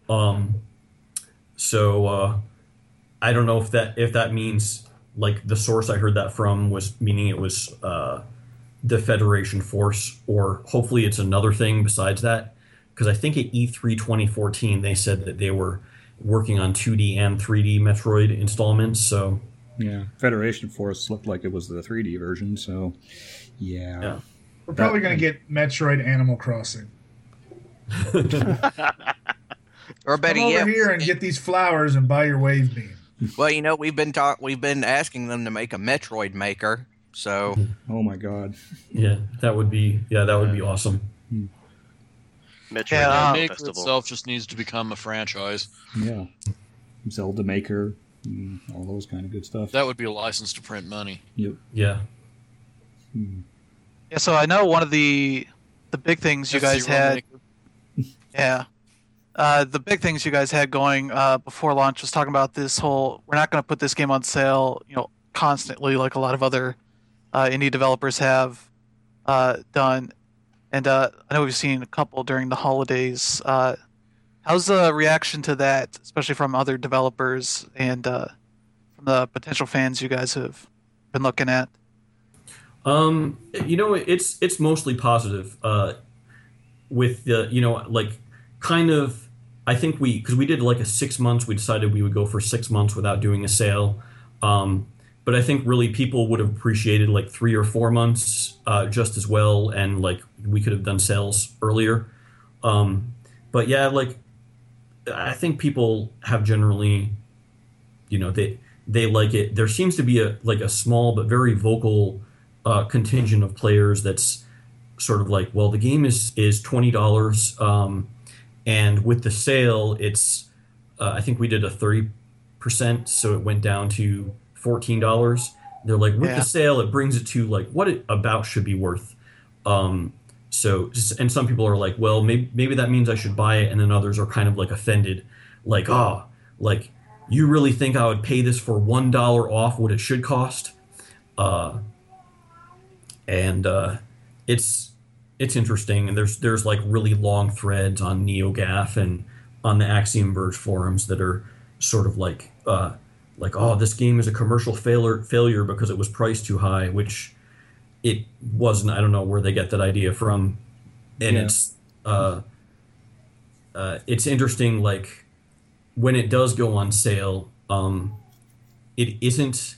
So I don't know if that means, like, the source I heard that from was meaning it was the Federation Force, or hopefully it's another thing besides that. Because I think at E3 2014 they said that they were working on 2D and 3D Metroid installments. So yeah, Federation Force looked like it was the 3D version. So yeah. We're probably going to get Metroid Animal Crossing. Or better Come yet, over here and get these flowers and buy your wave beam. well, we've been asking them to make a Metroid Maker. So Oh my god. yeah, that would be awesome. Metroid Yeah, Game Maker Festival. itself just needs to become a franchise. Yeah. Zelda Maker, all those kind of good stuff. That would be a license to print money. Yep. Yeah. Yeah, so I know one of the big things you guys F-Zero had. Maker. Yeah. The big things you guys had going before launch was talking about this whole, we're not going to put this game on sale, constantly like a lot of other indie developers have done. And I know we've seen a couple during the holidays. How's the reaction to that, especially from other developers and from the potential fans you guys have been looking at? It's mostly positive. With the, kind of, I think because we did like a 6 months, we decided we would go for 6 months without doing a sale. But I think really people would have appreciated like 3 or 4 months just as well, and like we could have done sales earlier. But yeah, I think people have generally, they like it. There seems to be a small but very vocal contingent of players that's sort of like, well, the game is $20, and with the sale, it's I think we did a 30%, so it went down to $14. They're like, with the sale, it brings it to like what it about should be worth. And some people are like, well, maybe that means I should buy it, and then others are kind of like offended, like, you really think I would pay this for $1 off what it should cost? It's interesting, and there's like really long threads on NeoGAF and on the Axiom Verge forums that are sort of like, this game is a commercial failure because it was priced too high, which it wasn't. I don't know where they get that idea from, and it's interesting. Like, when it does go on sale, it isn't.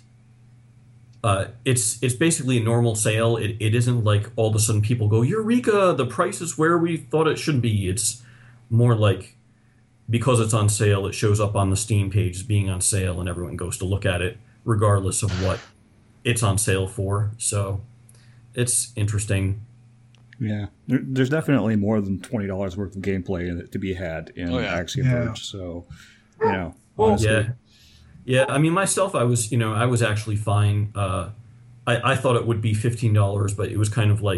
It's basically a normal sale. It isn't like all of a sudden people go, Eureka, the price is where we thought it should be. It's more like, because it's on sale, it shows up on the Steam page as being on sale, and everyone goes to look at it regardless of what it's on sale for. So it's interesting. Yeah, there's definitely more than $20 worth of gameplay to be had in Axiom Verge. So, honestly. Yeah. I mean, myself, I was actually fine I thought it would be $15, but it was kind of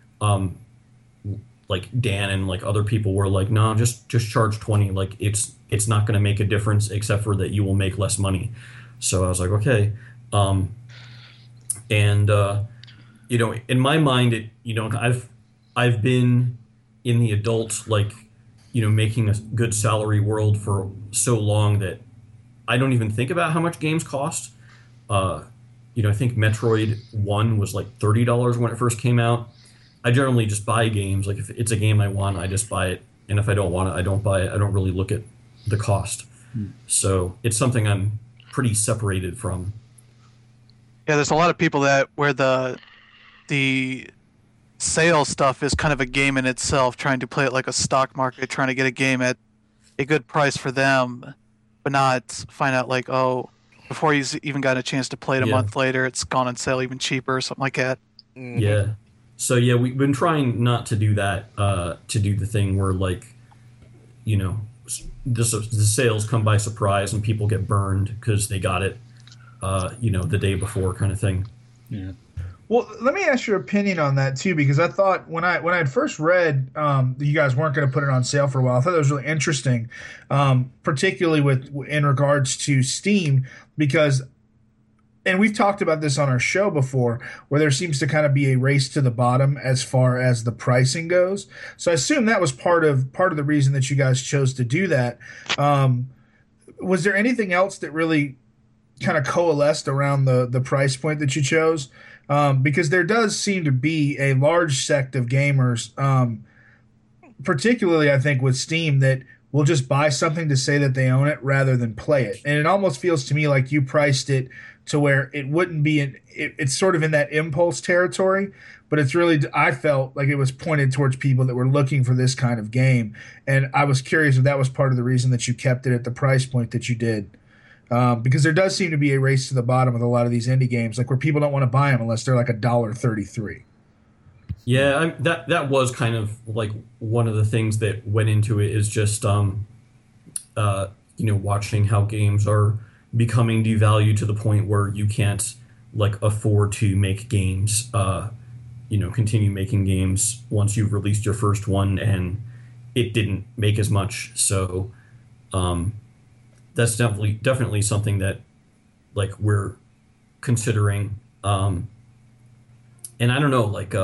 like Dan and like other people were like, no, just charge 20. Like it's not going to make a difference except for that you will make less money. So I was like, okay. You know, in my mind, I've been in the adult, like, you know, making a good salary world for so long that I don't even think about how much games cost. You know, I think Metroid 1 was like $30 when it first came out. I generally just buy games. Like if it's a game I want, I just buy it. And if I don't want it, I don't buy it. I don't really look at the cost. So it's something I'm pretty separated from. Yeah, there's a lot of people that where the sale stuff is kind of a game in itself, trying to play it like a stock market, trying to get a game at a good price for them, but not find out like, oh, before he's even got a chance to play it a month later, it's gone on sale even cheaper or something like that. Mhm. Yeah. So yeah, we've been trying not to do that, to do the thing where like, you know, the sales come by surprise and people get burned because they got it, you know, the day before kind of thing. Yeah. Well, let me ask your opinion on that too, because I thought when I had first read that you guys weren't going to put it on sale for a while, I thought that was really interesting, particularly in regards to Steam, because, and we've talked about this on our show before, where there seems to kind of be a race to the bottom as far as the pricing goes. So I assume that was part of the reason that you guys chose to do that. Was there anything else that really kind of coalesced around the price point that you chose? Because there does seem to be a large sect of gamers, particularly I think with Steam, that will just buy something to say that they own it rather than play it. And it almost feels to me like you priced it to where it wouldn't be it's sort of in that impulse territory, but it's really, I felt like it was pointed towards people that were looking for this kind of game. And I was curious if that was part of the reason that you kept it at the price point that you did. Because there does seem to be a race to the bottom with a lot of these indie games, like where people don't want to buy them unless they're like $1.33. Yeah, that was kind of like one of the things that went into it is just, you know, watching how games are becoming devalued to the point where you can't like afford to make games, you know, continue making games once you've released your first one and it didn't make as much. So, that's definitely something that like we're considering. And I don't know, like,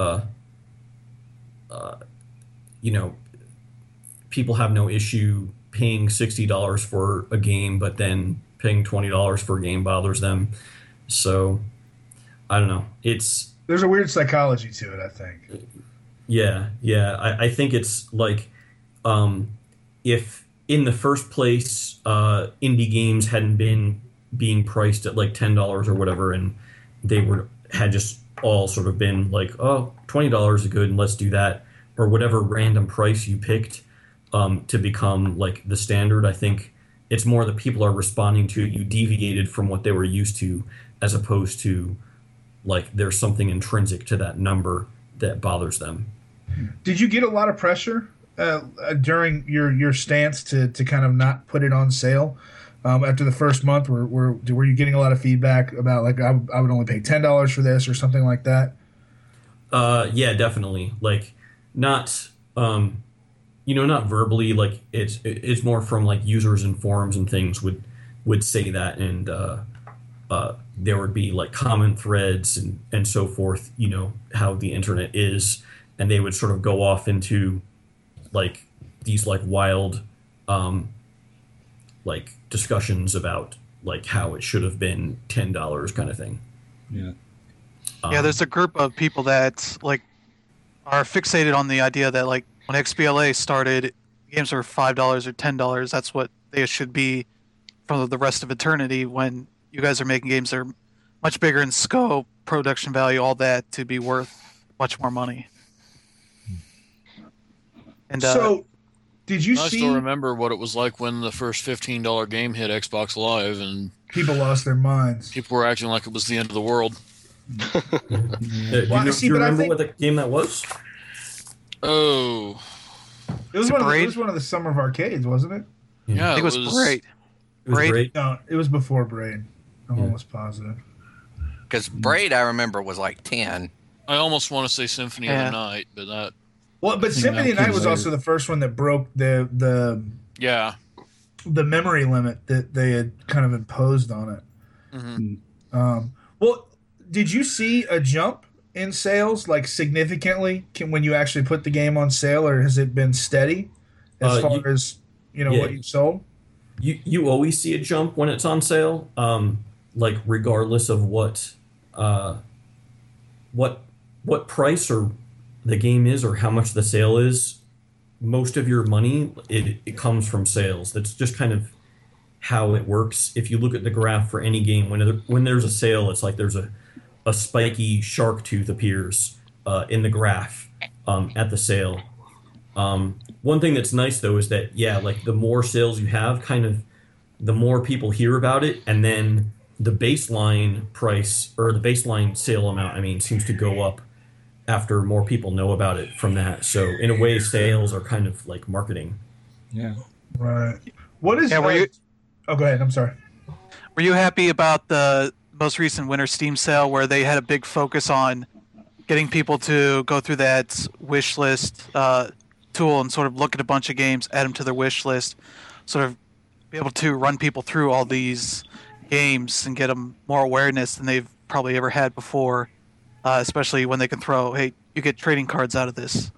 you know, people have no issue paying $60 for a game, but then paying $20 for a game bothers them. So I don't know. There's a weird psychology to it, I think. Yeah. I think it's like, if in the first place, indie games hadn't been being priced at like $10 or whatever, and they had just all sort of been like, oh, $20 is good, and let's do that, or whatever random price you picked to become like the standard. I think it's more that people are responding to it. You deviated from what they were used to, as opposed to like there's something intrinsic to that number that bothers them. Did you get a lot of pressure during your stance to kind of not put it on sale after the first month? Were you getting a lot of feedback about like I would only pay $10 for this or something like that? Yeah, definitely. Like not you know, not verbally. Like it's more from like users and forums and things would say that, and there would be like comment threads and so forth. You know how the internet is, and they would sort of go off into like these like wild like discussions about like how it should have been $10 kind of thing. Yeah. Yeah, there's a group of people that like are fixated on the idea that like when XBLA started, games were $5 or $10. That's what they should be for the rest of eternity. When you guys are making games that are much bigger in scope, production value, all that, to be worth much more money. And so, did you I see? still remember what it was like when the first $15 game hit Xbox Live, and People lost their minds. people were acting like it was the end of the world. Do Well, you, see, do you but I remember think- what the game that was? Oh, It was Is it one of the, Braid? it was one of the Summer of Arcades, wasn't it? yeah, I think it was great. It was Braid? great. No, it was before Braid. I'm Yeah. almost positive. Because Braid, I remember, was like 10. I almost want to say Symphony of Yeah. the Night, but that But Symphony of the Night was also the first one that broke the yeah. memory limit that they had kind of imposed on it. Mm-hmm. Well, did you see a jump in sales, like significantly, when you actually put the game on sale, or has it been steady as far as what you sold? You always see a jump when it's on sale, like regardless of what price or the game is or how much the sale is. Most of your money it comes from sales. That's just kind of how it works. If you look at the graph for any game, when there's a sale, it's like there's a spiky shark tooth appears in the graph at the sale. One thing that's nice though is that like the more sales you have, kind of the more people hear about it, and then the baseline price or the baseline sale amount, seems to go up after more people know about it from that. So in a way, sales are kind of like marketing. Yeah. Right. What is? Yeah, were you Oh, go ahead. I'm sorry. were you happy about the most recent winter Steam sale where they had a big focus on getting people to go through that wish list tool and sort of look at a bunch of games, add them to their wish list, sort of be able to run people through all these games and get them more awareness than they've probably ever had before, especially when they can throw, hey, you get trading cards out of this.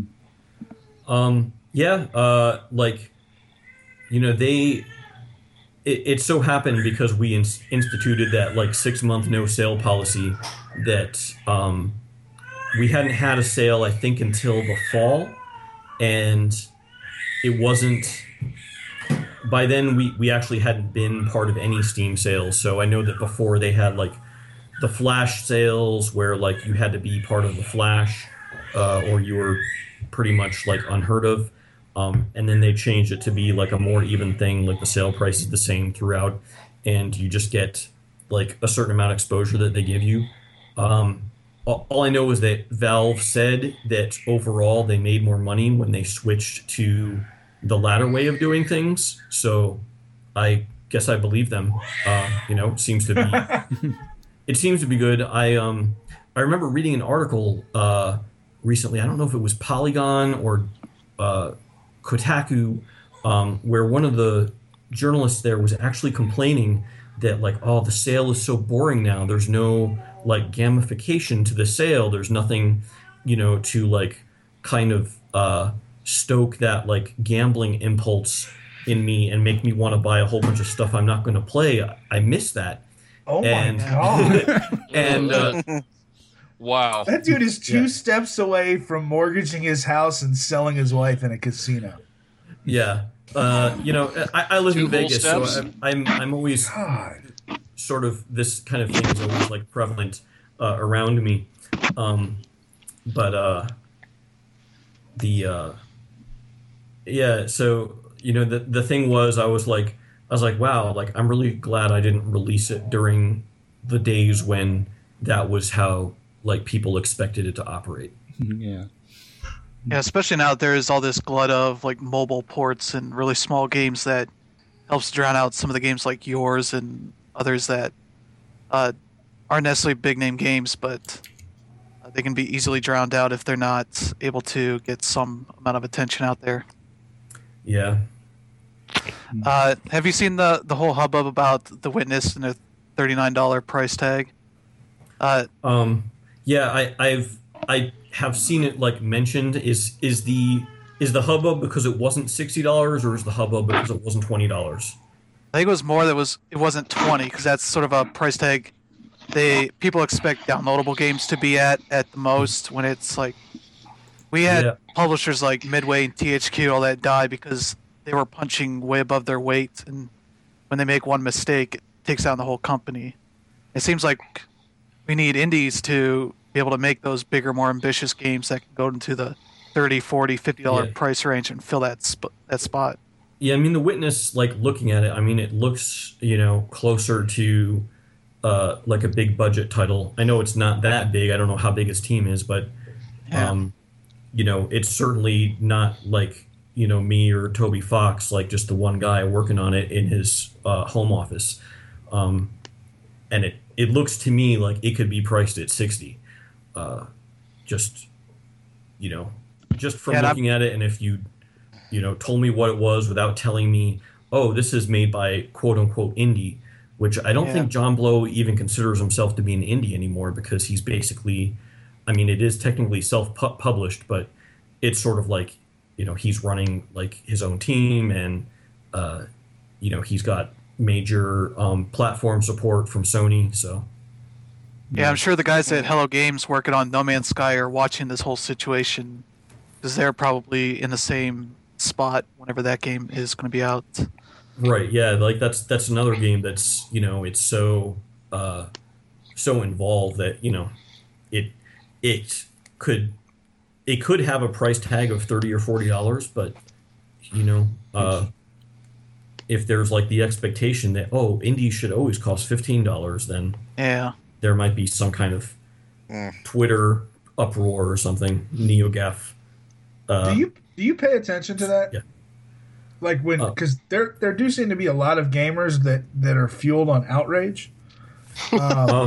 It so happened because we instituted that like 6-month no sale policy that we hadn't had a sale, I think, until the fall, and it wasn't. By then, we actually hadn't been part of any Steam sales. So I know that before they had like the Flash sales where like you had to be part of the Flash or you were pretty much like unheard of. And then they changed it to be like a more even thing, like the sale price is the same throughout and you just get like a certain amount of exposure that they give you. All I know is that Valve said that overall they made more money when they switched to the latter way of doing things. So I guess I believe them. It seems to be it seems to be good. I remember reading an article recently. I don't know if it was Polygon or Kotaku, where one of the journalists there was actually complaining that like, oh, the sale is so boring now. There's no like gamification to the sale. There's nothing, to like kind of stoke that like gambling impulse in me and make me want to buy a whole bunch of stuff I'm not going to play. I miss that. Oh my god! And Wow. That dude is two steps away from mortgaging his house and selling his wife in a casino. Yeah. I live in Vegas, so steps? I'm always sort of, this kind of thing is always like prevalent around me. So the thing was, I was like, wow, like I'm really glad I didn't release it during the days when that was how like people expected it to operate. Yeah. Yeah, especially now that there is all this glut of like mobile ports and really small games that helps drown out some of the games like yours and others that aren't necessarily big name games, but they can be easily drowned out if they're not able to get some amount of attention out there. Yeah. Have you seen the whole hubbub about The Witness and a $39 price tag? Yeah, I have seen it like mentioned. Is the hubbub because it wasn't $60 or is the hubbub because it wasn't $20? I think it was more that it wasn't 20 because that's sort of a price tag people expect downloadable games to be at the most, when it's like we had publishers like Midway and THQ all that die because they were punching way above their weight, and when they make one mistake it takes down the whole company. It seems like we need indies to be able to make those bigger, more ambitious games that can go into the $30, $40, $50 price range and fill that spot. Yeah, I mean, The Witness, like looking at it, I mean, it looks, closer to like a big budget title. I know it's not that big. I don't know how big his team is, but it's certainly not like, me or Toby Fox, like just the one guy working on it in his home office. And it looks to me like it could be priced at 60. Just just from looking at it, and if you told me what it was without telling me, oh, this is made by quote unquote indie, which I don't think John Blow even considers himself to be an indie anymore, because he's basically, I mean, it is technically self-published, but it's sort of like, he's running like his own team, and he's got major platform support from Sony. So yeah, I'm sure the guys at Hello Games working on No Man's Sky are watching this whole situation, because they're probably in the same spot whenever that game is going to be out. Right. Yeah. Like that's another game that's it's so involved that it could have a price tag of $30 or $40, but if there's like the expectation that indies should always cost $15, then there might be some kind of Twitter uproar or something. NeoGAF. Do you pay attention to that? Yeah. Like when, because there do seem to be a lot of gamers that are fueled on outrage. No,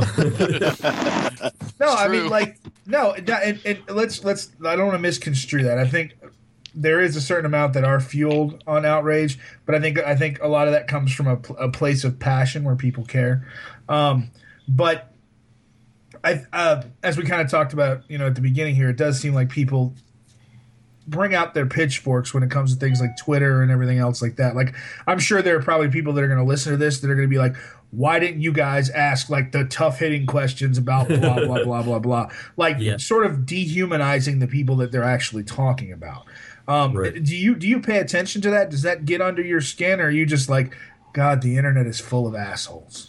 I mean, like, no, and let's I don't want to misconstrue that. I think there is a certain amount that are fueled on outrage, but I think a lot of that comes from a place of passion where people care. But as we kind of talked about, at the beginning here, it does seem like people bring out their pitchforks when it comes to things like Twitter and everything else like that. Like, I'm sure there are probably people that are going to listen to this that are going to be like, why didn't you guys ask like the tough hitting questions about blah, blah, blah, blah, blah. Like sort of dehumanizing the people that they're actually talking about. Right. Do you pay attention to that? Does that get under your skin, or are you just like, God, the internet is full of assholes?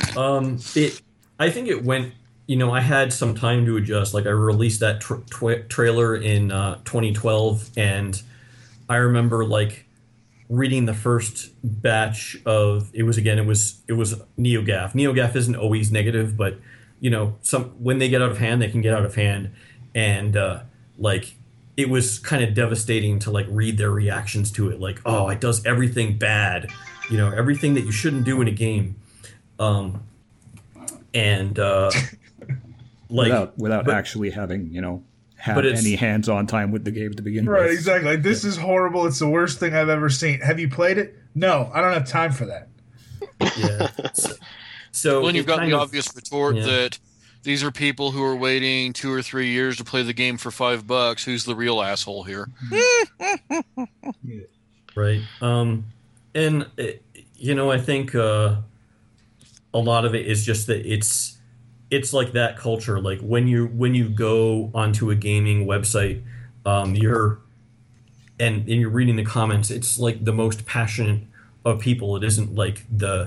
I think it went, I had some time to adjust. Like, I released that trailer in 2012, and I remember like reading the first batch of it was NeoGAF. NeoGAF isn't always negative, but when they get out of hand, they can get out of hand, and like it was kind of devastating to like read their reactions to it. Like, oh, it does everything bad, everything that you shouldn't do in a game, and like without actually having have any hands-on time with the game to begin with. Right, exactly. Like, this is horrible. It's the worst thing I've ever seen. Have you played it? No, I don't have time for that. Yeah. So when you've got the obvious retort that these are people who are waiting 2 or 3 years to play the game for $5. Who's the real asshole here? Right. And I think a lot of it is just that it's like that culture. Like when you go onto a gaming website, you're reading the comments, it's like the most passionate of people. It isn't like the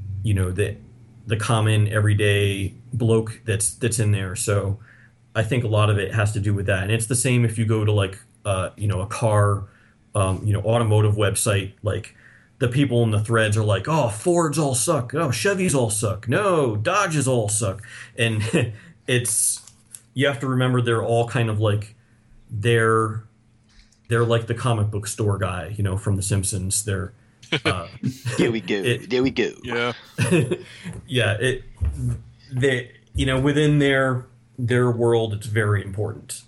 common everyday bloke that's in there. So I think a lot of it has to do with that. And it's the same if you go to like a car automotive website. Like, the people in the threads are like, oh, Fords all suck. Oh, Chevys all suck. No, Dodges all suck. And you have to remember they're all kind of like, they're like the comic book store guy, from The Simpsons. They're, there we go. There we go. Yeah. Yeah. Within their world, it's very important.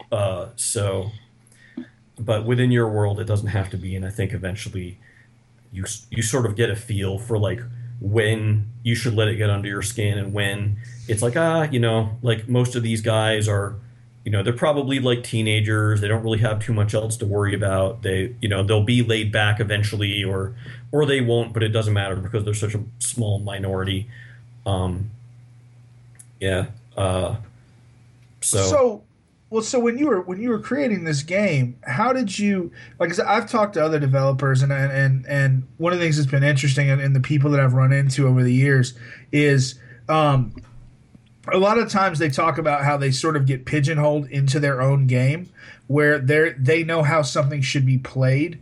But within your world, it doesn't have to be. And I think eventually, you sort of get a feel for like when you should let it get under your skin, and when it's like, like most of these guys are, they're probably like teenagers. They don't really have too much else to worry about. They'll be laid back eventually, or they won't, but it doesn't matter because they're such a small minority. So when you were creating this game, how did you, like, 'cause I've talked to other developers, and one of the things that's been interesting, and the people that I've run into over the years is a lot of times they talk about how they sort of get pigeonholed into their own game, where they know how something should be played,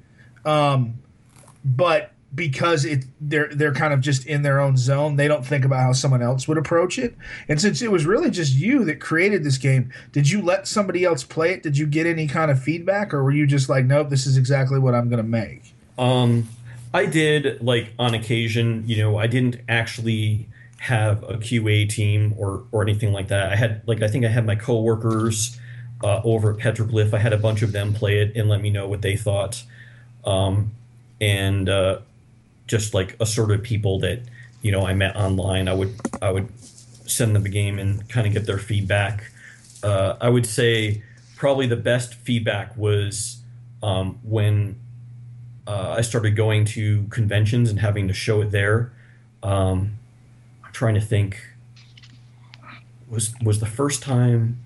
but because they're kind of just in their own zone, they don't think about how someone else would approach it. And since it was really just you that created this game, did you let somebody else play it? Did you get any kind of feedback, or were you just like, nope, this is exactly what I'm going to make? I did, like, on occasion. I didn't actually have a QA team or anything like that. I think I had my coworkers over at Petroglyph. I had a bunch of them play it and let me know what they thought, and just like assorted people that I met online. I would send them the game and kind of get their feedback. I would say probably the best feedback was when I started going to conventions and having to show it there. I'm trying to think. Was the first time?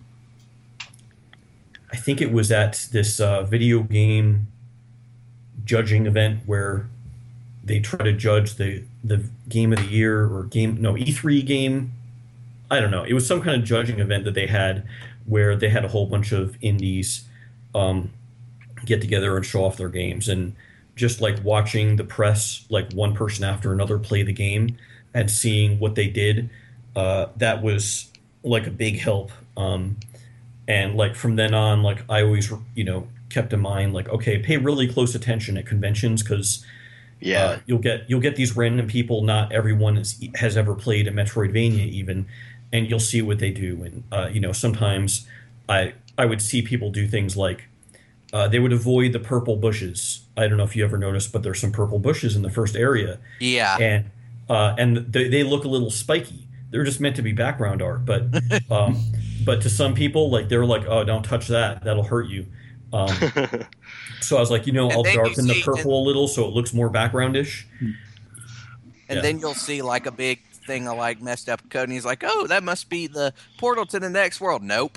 I think it was at this video game judging event where they try to judge the game of the year or E3 game. I don't know. It was some kind of judging event that they had where they had a whole bunch of indies get together and show off their games, and just like watching the press, like one person after another play the game and seeing what they did, that was like a big help. And like from then on, like I always, kept in mind, like, okay, pay really close attention at conventions because you'll get these random people. Not everyone has ever played a Metroidvania even, and you'll see what they do. And sometimes I would see people do things like they would avoid the purple bushes. I don't know if you ever noticed, but there's some purple bushes in the first area. Yeah, and they look a little spiky. They're just meant to be background art, but but to some people, like they're like, oh, don't touch that. That'll hurt you. So I was like, I'll darken the purple a little so it looks more backgroundish. And then you'll see like a big thing of like messed up code, and he's like, oh, that must be the portal to the next world. Nope.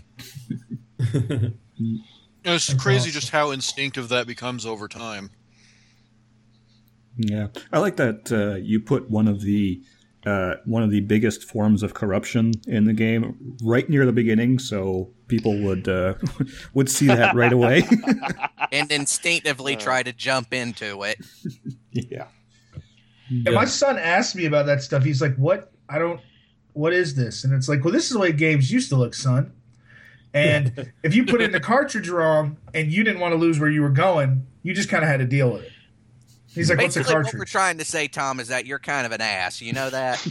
It's crazy just how instinctive that becomes over time. Yeah, I like that you put one of the biggest forms of corruption in the game right near the beginning, so people would see that right away and instinctively try to jump into it. Yeah. And my son asked me about that stuff. He's like, what is this? And it's like, well, this is the way games used to look, son. And if you put in the cartridge wrong and you didn't want to lose where you were going, you just kind of had to deal with it. He's like, what's a Basically, cartridge? what we're trying to say, Tom, is that you're kind of an ass. You know that?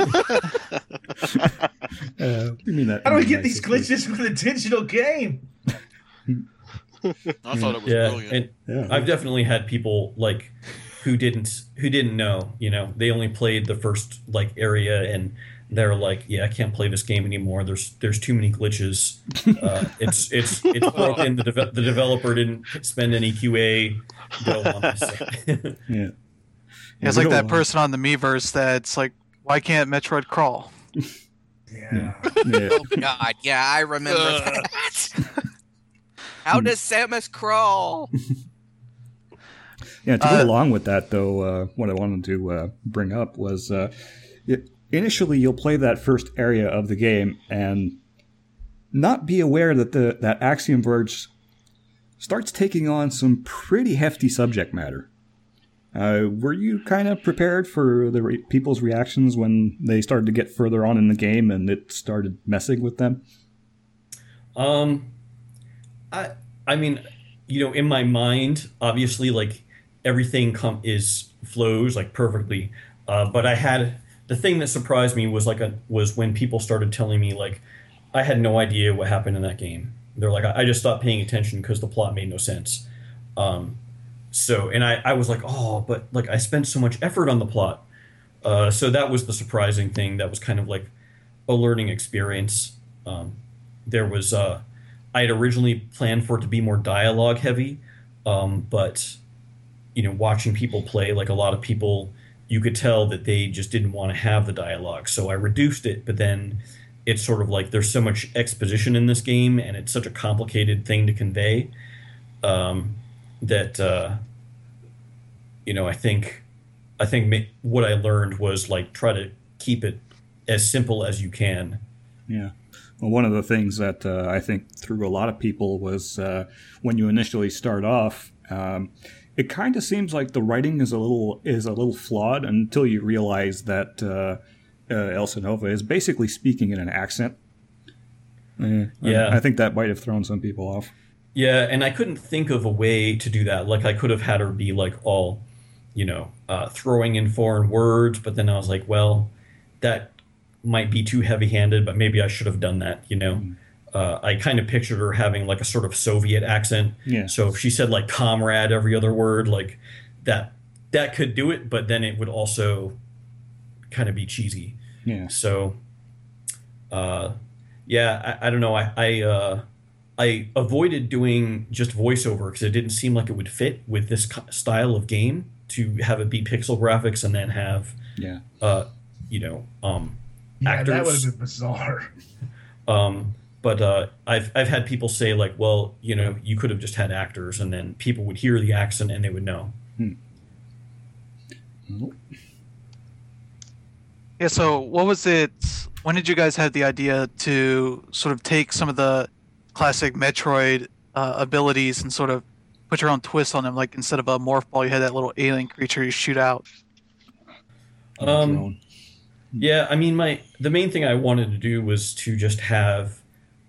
You mean that? How do we get these glitches with a digital game? I thought it was brilliant. And I've definitely had people like who didn't know. They only played the first like area and they're like, yeah, I can't play this game anymore. There's too many glitches. It's broken. The developer didn't spend any QA. Yeah. It's like that person on the Miiverse that's like, why can't Metroid crawl? Yeah. Oh God, yeah, I remember that. How does Samus crawl? Yeah, to go along with that, though, what I wanted to bring up was initially you'll play that first area of the game and not be aware that that Axiom Verge starts taking on some pretty hefty subject matter. Were you kind of prepared for the people's reactions when they started to get further on in the game and it started messing with them? I mean, in my mind, obviously, like everything flows like perfectly. But I had the thing that surprised me was when people started telling me like I had no idea what happened in that game. They're like, I just stopped paying attention because the plot made no sense. And I was like, oh, but like I spent so much effort on the plot. So that was the surprising thing. That was kind of like a learning experience. There was I had originally planned for it to be more dialogue heavy, but watching people play, like a lot of people, you could tell that they just didn't want to have the dialogue. So I reduced it, but then it's sort of like there's so much exposition in this game, and it's such a complicated thing to convey that I think what I learned was like try to keep it as simple as you can. Yeah. Well, one of the things that I think threw a lot of people was when you initially start off, it kind of seems like the writing is a little flawed until you realize that Elsa Nova is basically speaking in an accent. Yeah, I think that might have thrown some people off. Yeah, and I couldn't think of a way to do that. Like I could have had her be like all, throwing in foreign words, but then I was like, well, that might be too heavy-handed, but maybe I should have done that, you know. I kind of pictured her having like a sort of Soviet accent. Yeah. So if she said like comrade every other word, like that could do it, but then it would also kind of be cheesy. Yeah. So, yeah, I don't know. I avoided doing just voiceover because it didn't seem like it would fit with this style of game to have it be pixel graphics and then have, Yeah. you know, Yeah, actors. that would have been bizarre. But I've had people say like, well, you know, you could have just had actors, and then people would hear the accent and they would know. Yeah, so what was it? When did you guys have the idea to sort of take some of the classic Metroid abilities and sort of put your own twist on them? Like instead of a morph ball, you had that little alien creature you shoot out. Yeah, I mean, the main thing I wanted to do was to just have,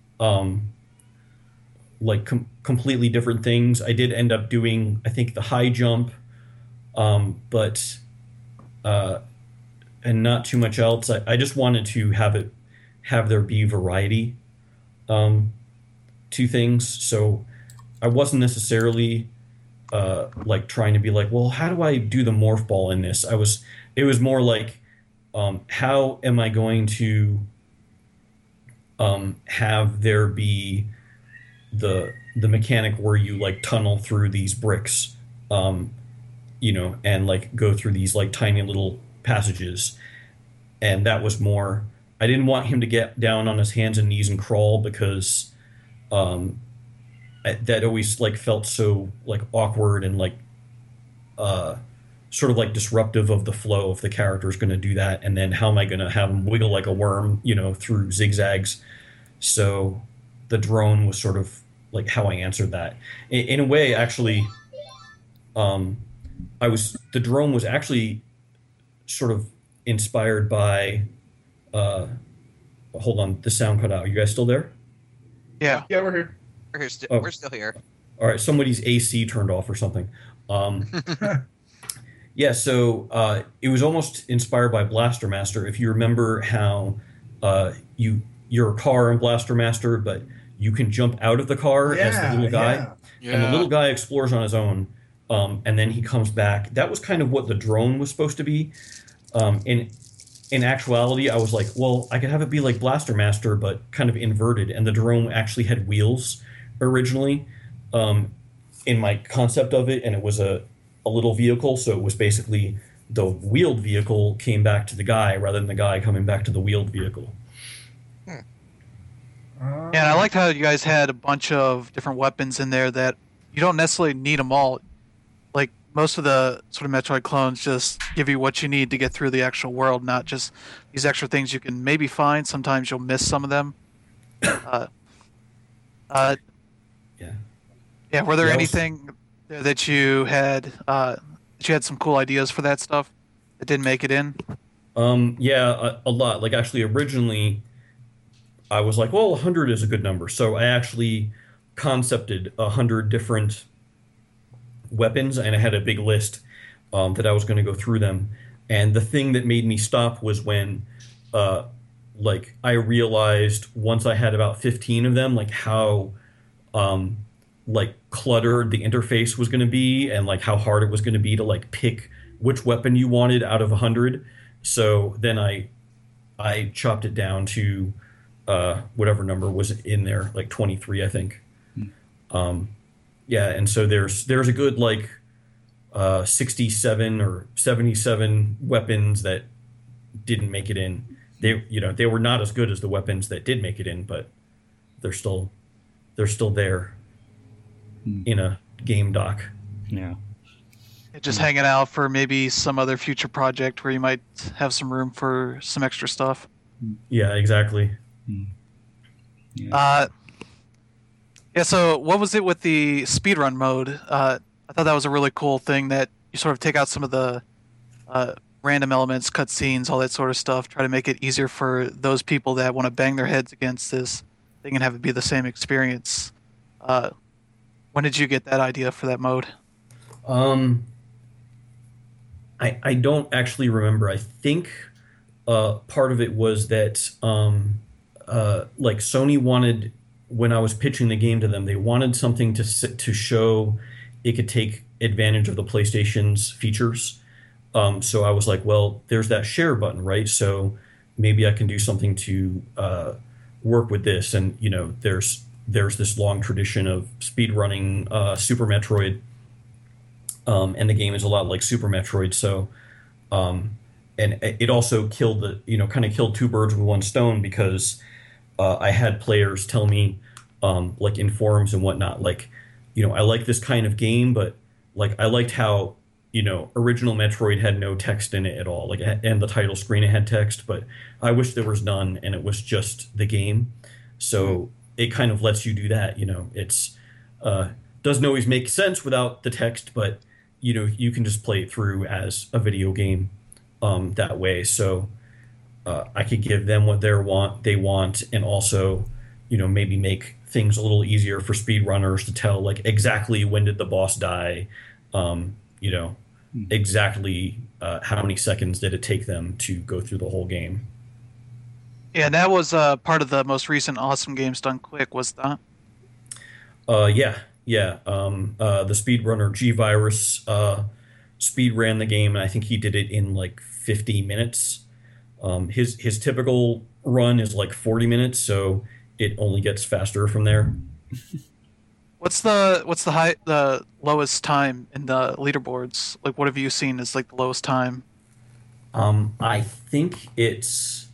like completely different things. I did end up doing, I think, the high jump, but and not too much else. I just wanted to have there be variety to things. So I wasn't necessarily like trying to be like, well, how do I do the morph ball in this? It was more like, how am I going to have there be the mechanic where you like tunnel through these bricks, you know, and like go through these like tiny little passages. And that was more, I didn't want him to get down on his hands and knees and crawl because that always like felt so like awkward and like sort of like disruptive of the flow if the character is going to do that. And then how am I going to have him wiggle like a worm, you know, through zigzags? So the drone was sort of like how I answered that. In a way, actually, the drone was actually sort of inspired by, hold on, the sound cut out. You guys still there? Yeah. Yeah, we're here. We're still here. All right, somebody's AC turned off or something. Yeah, so it was almost inspired by Blaster Master. If you remember how you're a car in Blaster Master, but you can jump out of the car as the little guy. Yeah. And the little guy explores on his own, and then he comes back. That was kind of what the drone was supposed to be. In actuality, I was like, well, I could have it be like Blaster Master, but kind of inverted. And the drone actually had wheels originally in my concept of it, and it was a little vehicle. So it was basically the wheeled vehicle came back to the guy rather than the guy coming back to the wheeled vehicle. Yeah, and I liked how you guys had a bunch of different weapons in there that you don't necessarily need them all. Like most of the sort of Metroid clones just give you what you need to get through the actual world, not just these extra things you can maybe find. Sometimes you'll miss some of them. Yeah. Yeah, were there Yeah, anything there that you had some cool ideas for that stuff that didn't make it in? Yeah, a lot. Like actually originally I was like, well, 100 is a good number. So I actually concepted 100 different weapons, and I had a big list that I was going to go through them. And the thing that made me stop was when like I realized once I had about 15 of them, like how like cluttered the interface was going to be, and like how hard it was going to be to like pick which weapon you wanted out of 100. So then I chopped it down to whatever number was in there, like 23, I think. Yeah, and so there's a good like 67 or 77 weapons that didn't make it in. They were not as good as the weapons that did make it in, but they're still there in a game dock. Yeah. Just hanging out for maybe some other future project where you might have some room for some extra stuff. Yeah, exactly. Yeah. Yeah, so what was it with the speedrun mode? I thought that was a really cool thing that you sort of take out some of the random elements, cutscenes, all that sort of stuff, try to make it easier for those people that want to bang their heads against this thing and have it be the same experience. When did you get that idea for that mode? I don't actually remember. I think part of it was that like Sony wanted, when I was pitching the game to them, they wanted something to show it could take advantage of the PlayStation's features. So I was like, well, there's that share button, right? So maybe I can do something to work with this. And there's this long tradition of speedrunning Super Metroid, and the game is a lot like Super Metroid. So, and it also killed killed two birds with one stone, because I had players tell me, like in forums and whatnot, like, I like this kind of game, but like I liked how original Metroid had no text in it at all, like, and the title screen it had text, but I wish there was none and it was just the game. So it kind of lets you do that. It's doesn't always make sense without the text, but you can just play it through as a video game that way. So I could give them what they want, and also maybe make things a little easier for speedrunners to tell, like, exactly when did the boss die, exactly how many seconds did it take them to go through the whole game. Yeah, that was part of the most recent Awesome Games Done Quick, was that? Yeah. The speedrunner G-Virus speed ran the game, and I think he did it in like 50 minutes. His typical run is like 40 minutes, so it only gets faster from there. What's the lowest time in the leaderboards? Like, what have you seen as like the lowest time? I think it's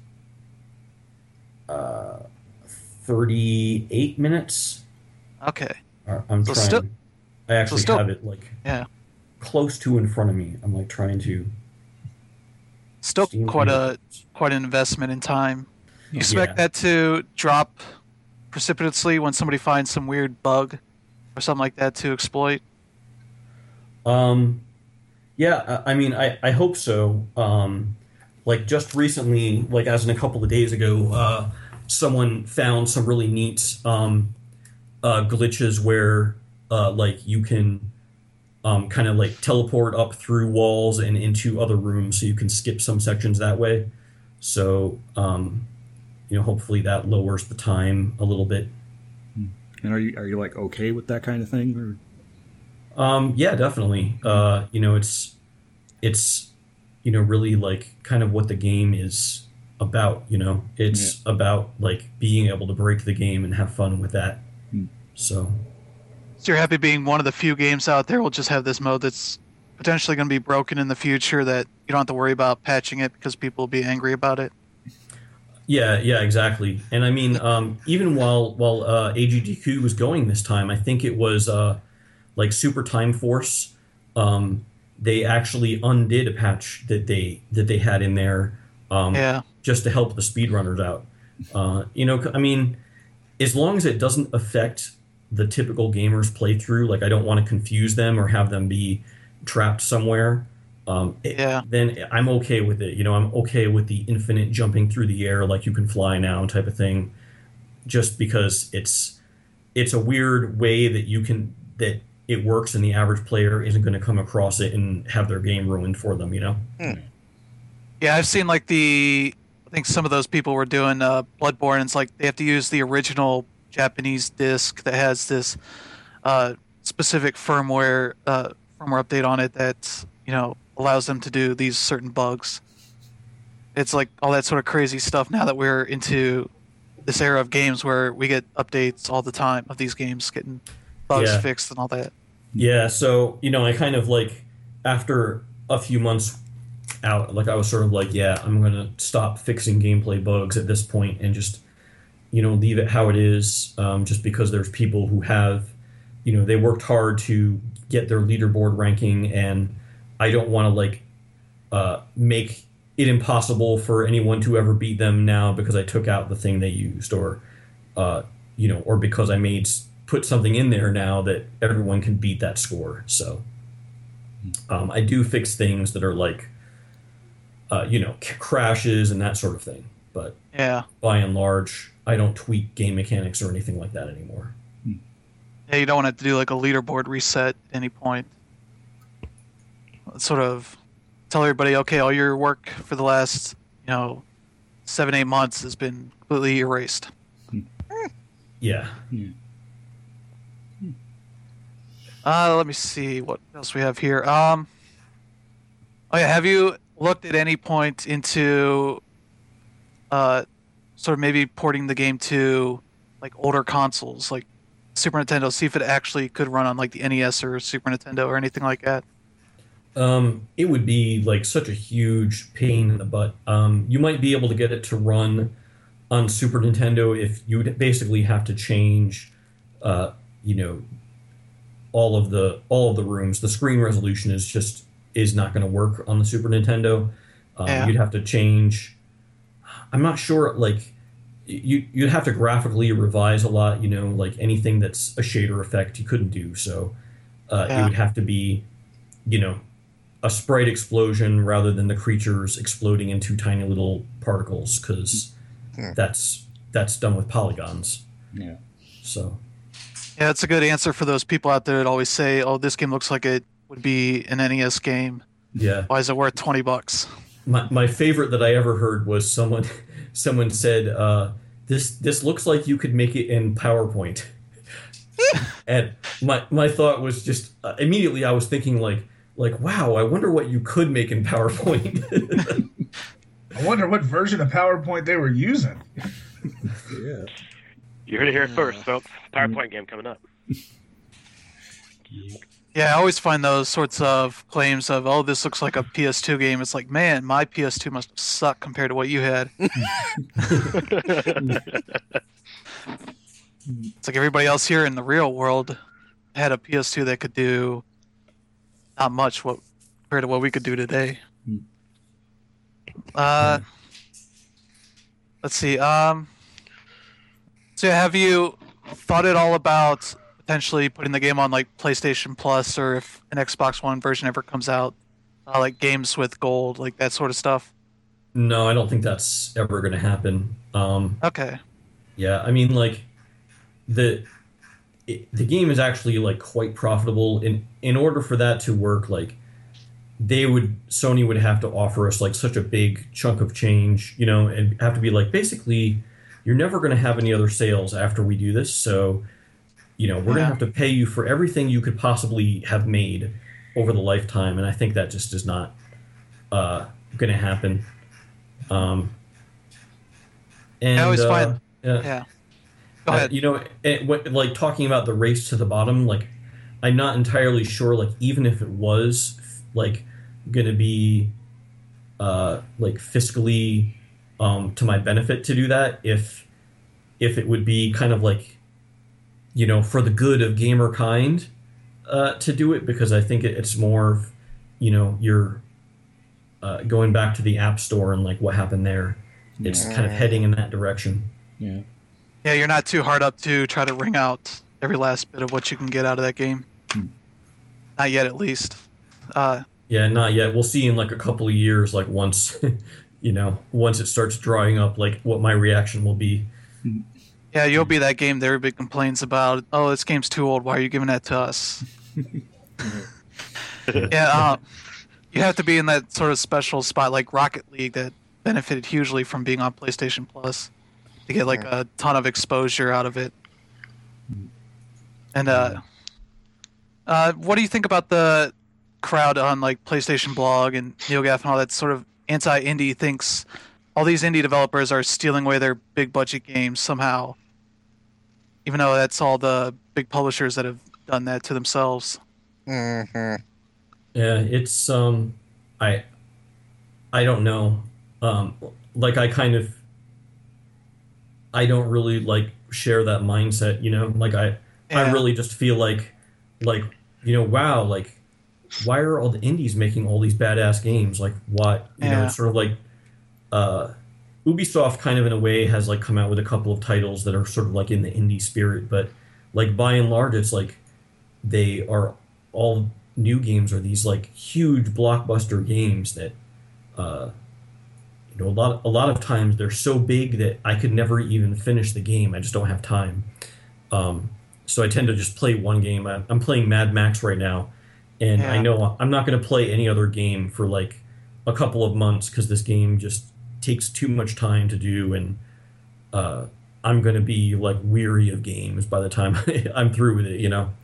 38 minutes. Okay. I'm trying. I actually have it like close to in front of me. I'm like trying to. Still quite an investment in time. You expect that to drop precipitously when somebody finds some weird bug or something like that to exploit? Yeah, I mean, I hope so. Like just recently, like as in a couple of days ago, someone found some really neat glitches where like you can kind of like teleport up through walls and into other rooms, so you can skip some sections that way. So hopefully that lowers the time a little bit. And are you like okay with that kind of thing? Or? Yeah, definitely. It's really like kind of what the game is about. It's about like being able to break the game and have fun with that. So you're happy being one of the few games out there will just have this mode that's potentially going to be broken in the future, that you don't have to worry about patching it because people will be angry about it. Yeah, exactly. And I mean, even while AGDQ was going this time, I think it was like Super Time Force. They actually undid a patch that they had in there, just to help the speedrunners out. I mean, as long as it doesn't affect the typical gamer's playthrough, like I don't want to confuse them or have them be trapped somewhere. Then I'm okay with it. I'm okay with the infinite jumping through the air like you can fly now type of thing, just because it's a weird way that it works and the average player isn't going to come across it and have their game ruined for them. Yeah, I've seen like I think some of those people were doing Bloodborne, and it's like they have to use the original Japanese disc that has this specific firmware update on it that allows them to do these certain bugs. It's like all that sort of crazy stuff now that we're into this era of games where we get updates all the time of these games getting bugs fixed and all that. Yeah, so I kind of like after a few months out, like I was sort of like, I'm gonna stop fixing gameplay bugs at this point and just leave it how it is, just because there's people who have they worked hard to get their leaderboard ranking, and I don't want to like make it impossible for anyone to ever beat them now because I took out the thing they used, or or because I put something in there now that everyone can beat that score. So I do fix things that are like crashes and that sort of thing, but by and large I don't tweak game mechanics or anything like that anymore. Yeah, you don't want to do like a leaderboard reset at any point. Sort of tell everybody, okay, all your work for the last 7-8 months has been completely erased. Yeah. Let me see what else we have here. Oh yeah, have you looked at any point into sort of maybe porting the game to like older consoles, like Super Nintendo, see if it actually could run on like the NES or Super Nintendo or anything like that? It would be like such a huge pain in the butt. You might be able to get it to run on Super Nintendo if you would basically have to change, all of the rooms. The screen resolution is not going to work on the Super Nintendo. You'd have to change. I'm not sure. Like you'd have to graphically revise a lot. Like anything that's a shader effect, you couldn't do. So it would have to be, a sprite explosion rather than the creatures exploding into tiny little particles, because that's done with polygons. Yeah. So. Yeah, it's a good answer for those people out there that always say, "Oh, this game looks like it would be an NES game. Yeah. Why is it worth $20?" My favorite that I ever heard was someone said, "This looks like you could make it in PowerPoint." And my thought was just immediately I was thinking like wow, I wonder what you could make in PowerPoint. I wonder what version of PowerPoint they were using. Yeah. You heard it here first, folks. PowerPoint game coming up. Yeah, I always find those sorts of claims of, "Oh, this looks like a PS2 game." It's like, man, my PS2 must have sucked compared to what you had. It's like everybody else here in the real world had a PS2 that could do not much compared to what we could do today. Let's see. So have you thought at all about potentially putting the game on like PlayStation Plus, or if an Xbox One version ever comes out, like games with gold, like that sort of stuff? No, I don't think that's ever going to happen. Okay. Yeah, I mean, like the game is actually like quite profitable. In order for that to work, like Sony would have to offer us like such a big chunk of change, and have to be like, basically, you're never going to have any other sales after we do this, so we're going to have to pay you for everything you could possibly have made over the lifetime, and I think that just is not going to happen. And I always find, yeah. Go ahead. Like talking about the race to the bottom, like I'm not entirely sure, like even if it was like going to be like fiscally to my benefit to do that, if it would be kind of like for the good of gamer kind to do it, because I think it's more you're going back to the App Store and like what happened there. It's kind of heading in that direction. Yeah. Yeah, you're not too hard up to try to wring out every last bit of what you can get out of that game. Not yet, at least. Yeah, not yet. We'll see in like a couple of years, like once once it starts drying up, like what my reaction will be. Yeah, you'll be that game that everybody complains about. "Oh, this game's too old. Why are you giving that to us?" Yeah, you have to be in that sort of special spot like Rocket League that benefited hugely from being on PlayStation Plus to get like a ton of exposure out of it. And what do you think about the crowd on like PlayStation Blog and NeoGAF and all that sort of anti-indie thinks all these indie developers are stealing away their big budget games somehow, even though that's all the big publishers that have done that to themselves? Mm-hmm. Yeah, it's I don't know. Like I don't really like share that mindset, Like I really just feel like wow, like why are all the indies making all these badass games? Like what? It's sort of like Ubisoft kind of in a way has like come out with a couple of titles that are sort of like in the indie spirit, but like by and large it's like they are all new games are these like huge blockbuster games that a lot of times they're so big that I could never even finish the game. I just don't have time. So I tend to just play one game. I'm playing Mad Max right now, and I know I'm not going to play any other game for like a couple of months because this game just takes too much time to do, and I'm going to be like weary of games by the time I'm through with it, you know?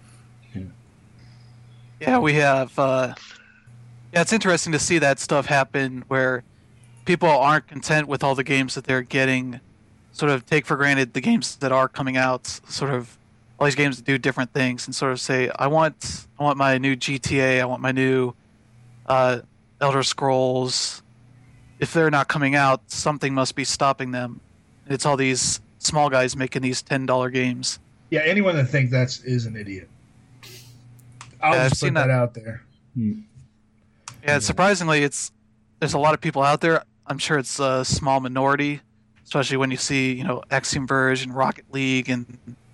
Yeah, we have. Yeah, it's interesting to see that stuff happen where people aren't content with all the games that they're getting, sort of take for granted the games that are coming out, sort of all these games that do different things, and sort of say, I want my new GTA, I want my new Elder Scrolls. If they're not coming out, something must be stopping them. It's all these small guys making these $10 games. Yeah, anyone that thinks is an idiot. I'll just put that out there. Yeah, surprisingly, there's a lot of people out there. I'm sure it's a small minority, especially when you see, Axiom Verge and Rocket League and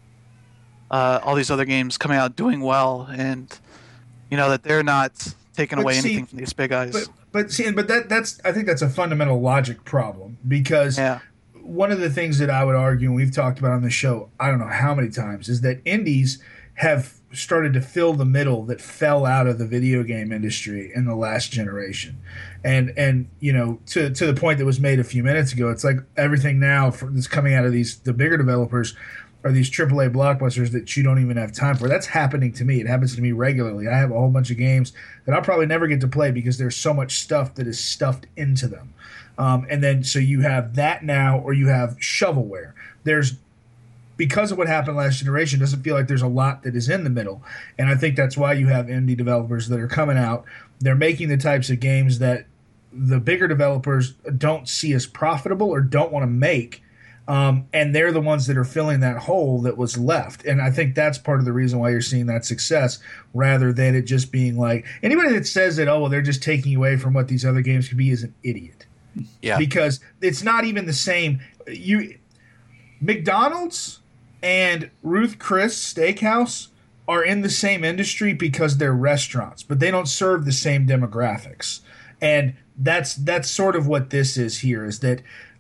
all these other games coming out doing well, and that they're not taking away anything from these big guys. But that's I think that's a fundamental logic problem, because one of the things that I would argue, and we've talked about on the show, I don't know how many times, is that indies have started to fill the middle that fell out of the video game industry in the last generation. And to the point that was made a few minutes ago, it's like everything now that's coming out of the bigger developers are these AAA blockbusters that you don't even have time for. That's happening to me. It happens to me regularly. I have a whole bunch of games that I'll probably never get to play because there's so much stuff that is stuffed into them. And then so you have that now, or you have shovelware. Because of what happened last generation, it doesn't feel like there's a lot that is in the middle. And I think that's why you have indie developers that are coming out. They're making the types of games that the bigger developers don't see as profitable or don't want to make. And they're the ones that are filling that hole that was left. And I think that's part of the reason why you're seeing that success, rather than it just being like anybody that says that, they're just taking away from what these other games could be, is an idiot. Yeah. Because it's not even the same. McDonald's and Ruth Chris Steakhouse are in the same industry because they're restaurants, but they don't serve the same demographics. And that's sort of what this is here, is that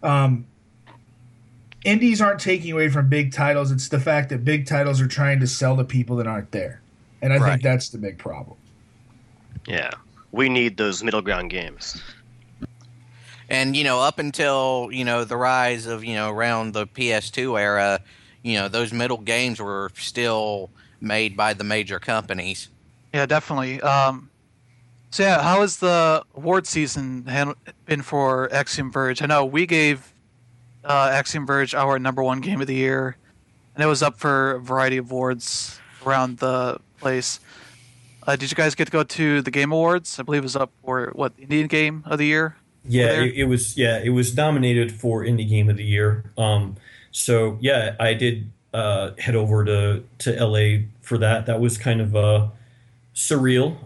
indies aren't taking away from big titles. It's the fact that big titles are trying to sell to people that aren't there. And I think that's the big problem. Yeah. We need those middle ground games. And, up until, the rise of, around the PS2 era, those middle games were still made by the major companies. Yeah, definitely. So, how has the award season been for Axiom Verge? I know we gave Axiom Verge our #1 game of the year, and it was up for a variety of awards around the place. Did you guys get to go to the Game Awards? I believe it was up for, Indie Game of the Year? Yeah, it was nominated for Indie Game of the Year. So yeah, I did head over to LA for that. That was kind of surreal.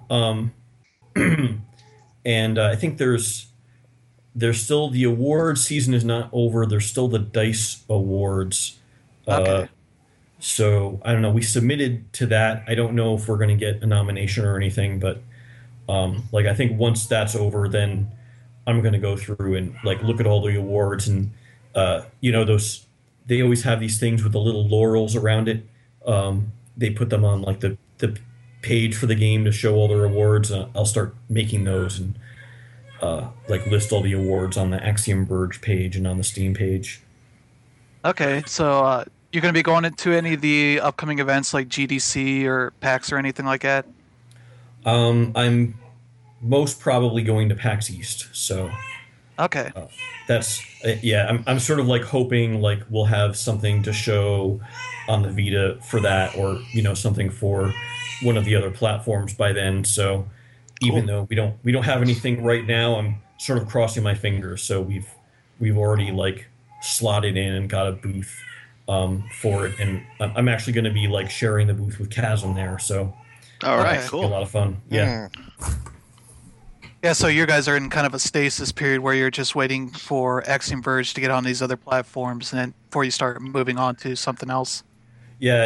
And I think there's still, the award season is not over. There's still the DICE Awards. Okay. So I don't know. We submitted to that. I don't know if we're going to get a nomination or anything, but I think once that's over, then I'm going to go through and look at all the awards, and those, they always have these things with the little laurels around it. They put them on the page for the game to show all their awards. I'll start making those and list all the awards on the Axiom Verge page and on the Steam page. Okay, so you're going to be going into any of the upcoming events like GDC or PAX or anything like that? I'm most probably going to PAX East, so okay. That's I'm sort of hoping we'll have something to show on the Vita for that, or something for one of the other platforms by then. So even though we don't have anything right now, I'm sort of crossing my fingers. So we've already slotted in and got a booth for it, and I'm actually going to be sharing the booth with Chasm there. So all right, it's cool, gonna be a lot of fun. Yeah. Yeah, so you guys are in kind of a stasis period where you're just waiting for Axiom Verge to get on these other platforms, and then before you start moving on to something else. Yeah,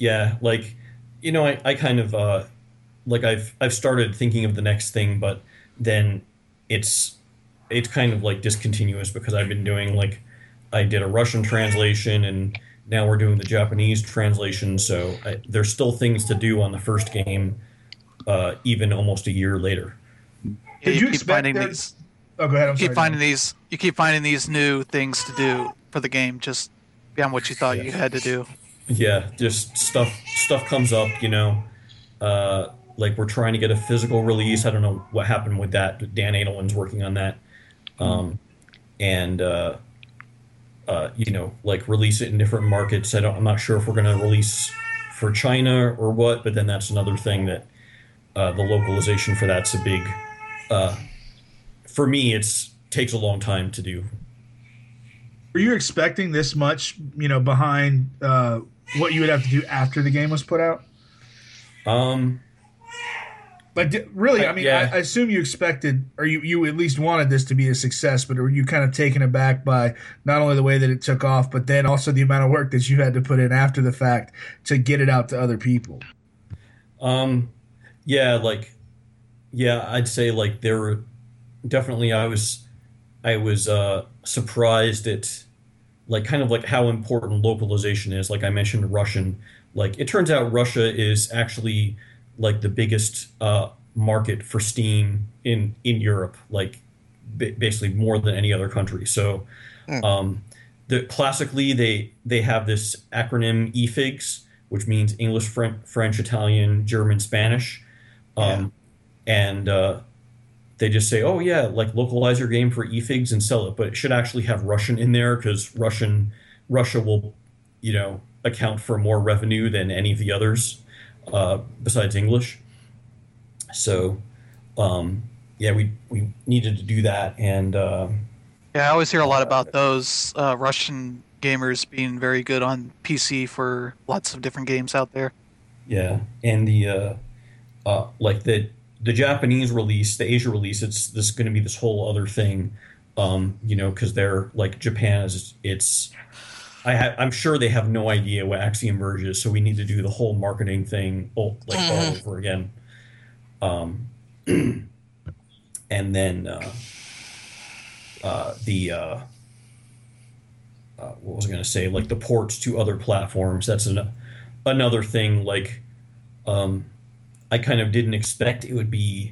I kind of I've started thinking of the next thing, but then it's kind of discontinuous, because I've been doing I did a Russian translation, and now we're doing the Japanese translation. So there's still things to do on the first game, even almost a year later. Yeah, you keep finding these. Oh, go ahead. I'm You sorry. keep finding these new things to do for the game, just beyond what you thought you had to do. Yeah, just stuff comes up, like we're trying to get a physical release. I don't know what happened with that. Dan Adelman's working on that. Like release it in different markets. I'm not sure if we're going to release for China or what, but then that's another thing that the localization for that's a big, for me, takes a long time to do. Were you expecting this much, behind what you would have to do after the game was put out? Really, I mean, yeah. I assume you expected, or you at least wanted this to be a success, but were you kind of taken aback by not only the way that it took off, but then also the amount of work that you had to put in after the fact to get it out to other people? I'd say like there were definitely I was surprised at like kind of like how important localization is. Like I mentioned Russian, like it turns out Russia is actually like the biggest market for Steam in Europe, like basically more than any other country. So classically they have this acronym EFIGS, which means English, French, Italian, German, Spanish. And they just say, oh yeah, like localize your game for EFIGS and sell it, but it should actually have Russian in there because Russia will, account for more revenue than any of the others besides English. So, we needed to do that, and I always hear a lot about those Russian gamers being very good on PC for lots of different games out there. Yeah, and the Japanese release, the Asia release, this going to be this whole other thing, because they're like Japan is I'm sure they have no idea what Axiom Verge is, so we need to do the whole marketing thing all over again. And then what was I going to say? Like the ports to other platforms. That's another thing. Like, I kind of didn't expect it would be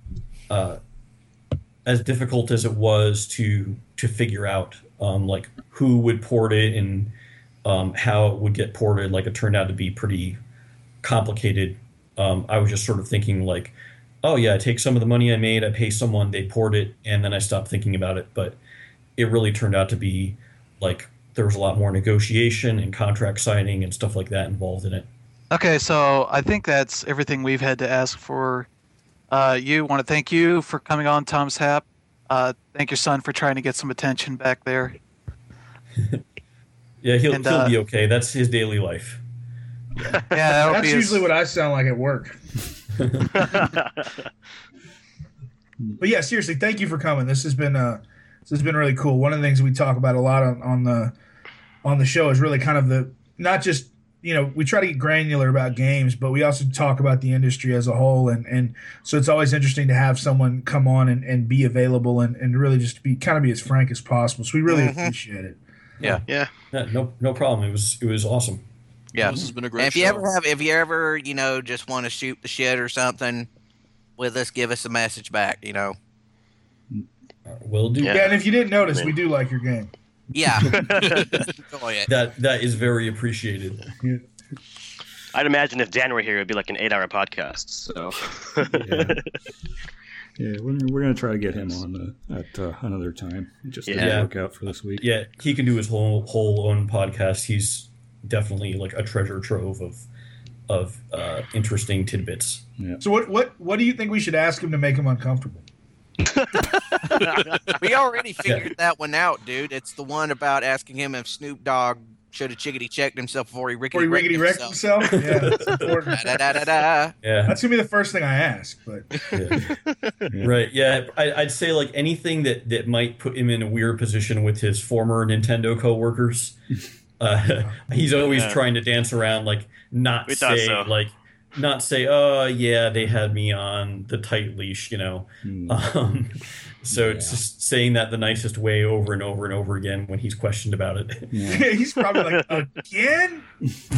as difficult as it was to figure out, like who would port it and how it would get ported. Like it turned out to be pretty complicated. I was just sort of thinking like, oh yeah, I take some of the money I made, I pay someone, they port it, and then I stopped thinking about it. But it really turned out to be like there was a lot more negotiation and contract signing and stuff like that involved in it. Okay, so I think that's everything we've had to ask for. You want to thank you for coming on, Tom's Hap. Thank your son for trying to get some attention back there. Yeah, he'll be okay. That's his daily life. Yeah, that's usually what I sound like at work. But yeah, seriously, thank you for coming. This has been really cool. One of the things we talk about a lot on the show is really kind of not just, we try to get granular about games, but we also talk about the industry as a whole, and so it's always interesting to have someone come on and be available and really just be as frank as possible. So we really appreciate it. Yeah. No problem. It was awesome. Yeah, this has been a great and if you ever just want to shoot the shit or something with us, give us a message back. Will do. Yeah, and if you didn't notice, we do like your game. Yeah, that is very appreciated. Yeah. I'd imagine if Dan were here, it'd be like an 8-hour podcast. So, yeah, we're gonna try to get him on at another time. It just didn't work out for this week. Yeah, he can do his whole own podcast. He's definitely like a treasure trove of interesting tidbits. Yeah. So what do you think we should ask him to make him uncomfortable? We already figured that one out, dude. It's the one about asking him if Snoop Dogg should have chickadee checked himself before he rickety wrecked himself. Yeah, that's important. Yeah, that's gonna be the first thing I ask. But right, yeah, I'd say like anything that might put him in a weird position with his former Nintendo coworkers. He's always trying to dance around, like not say, oh yeah, they had me on the tight leash, So it's just saying that the nicest way over and over and over again when he's questioned about it. Yeah. He's probably like, again? Jesus.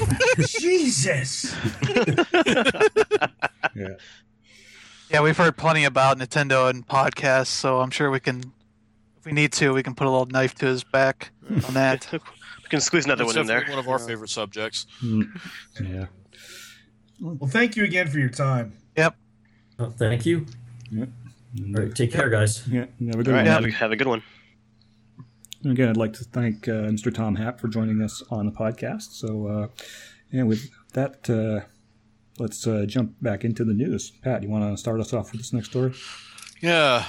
Yeah, we've heard plenty about Nintendo and podcasts, so I'm sure we can, if we need to, we can put a little knife to his back on that. We can squeeze another It's one in there. definitely one of our favorite subjects. Yeah. Well, thank you again for your time. Yep. Oh, thank you. Yeah. All right, take care, guys. Yeah. Have a good All right, one. have a good one. And again, I'd like to thank Mr. Tom Happ for joining us on the podcast. So, with that, let's jump back into the news. Pat, you want to start us off with this next story? Yeah,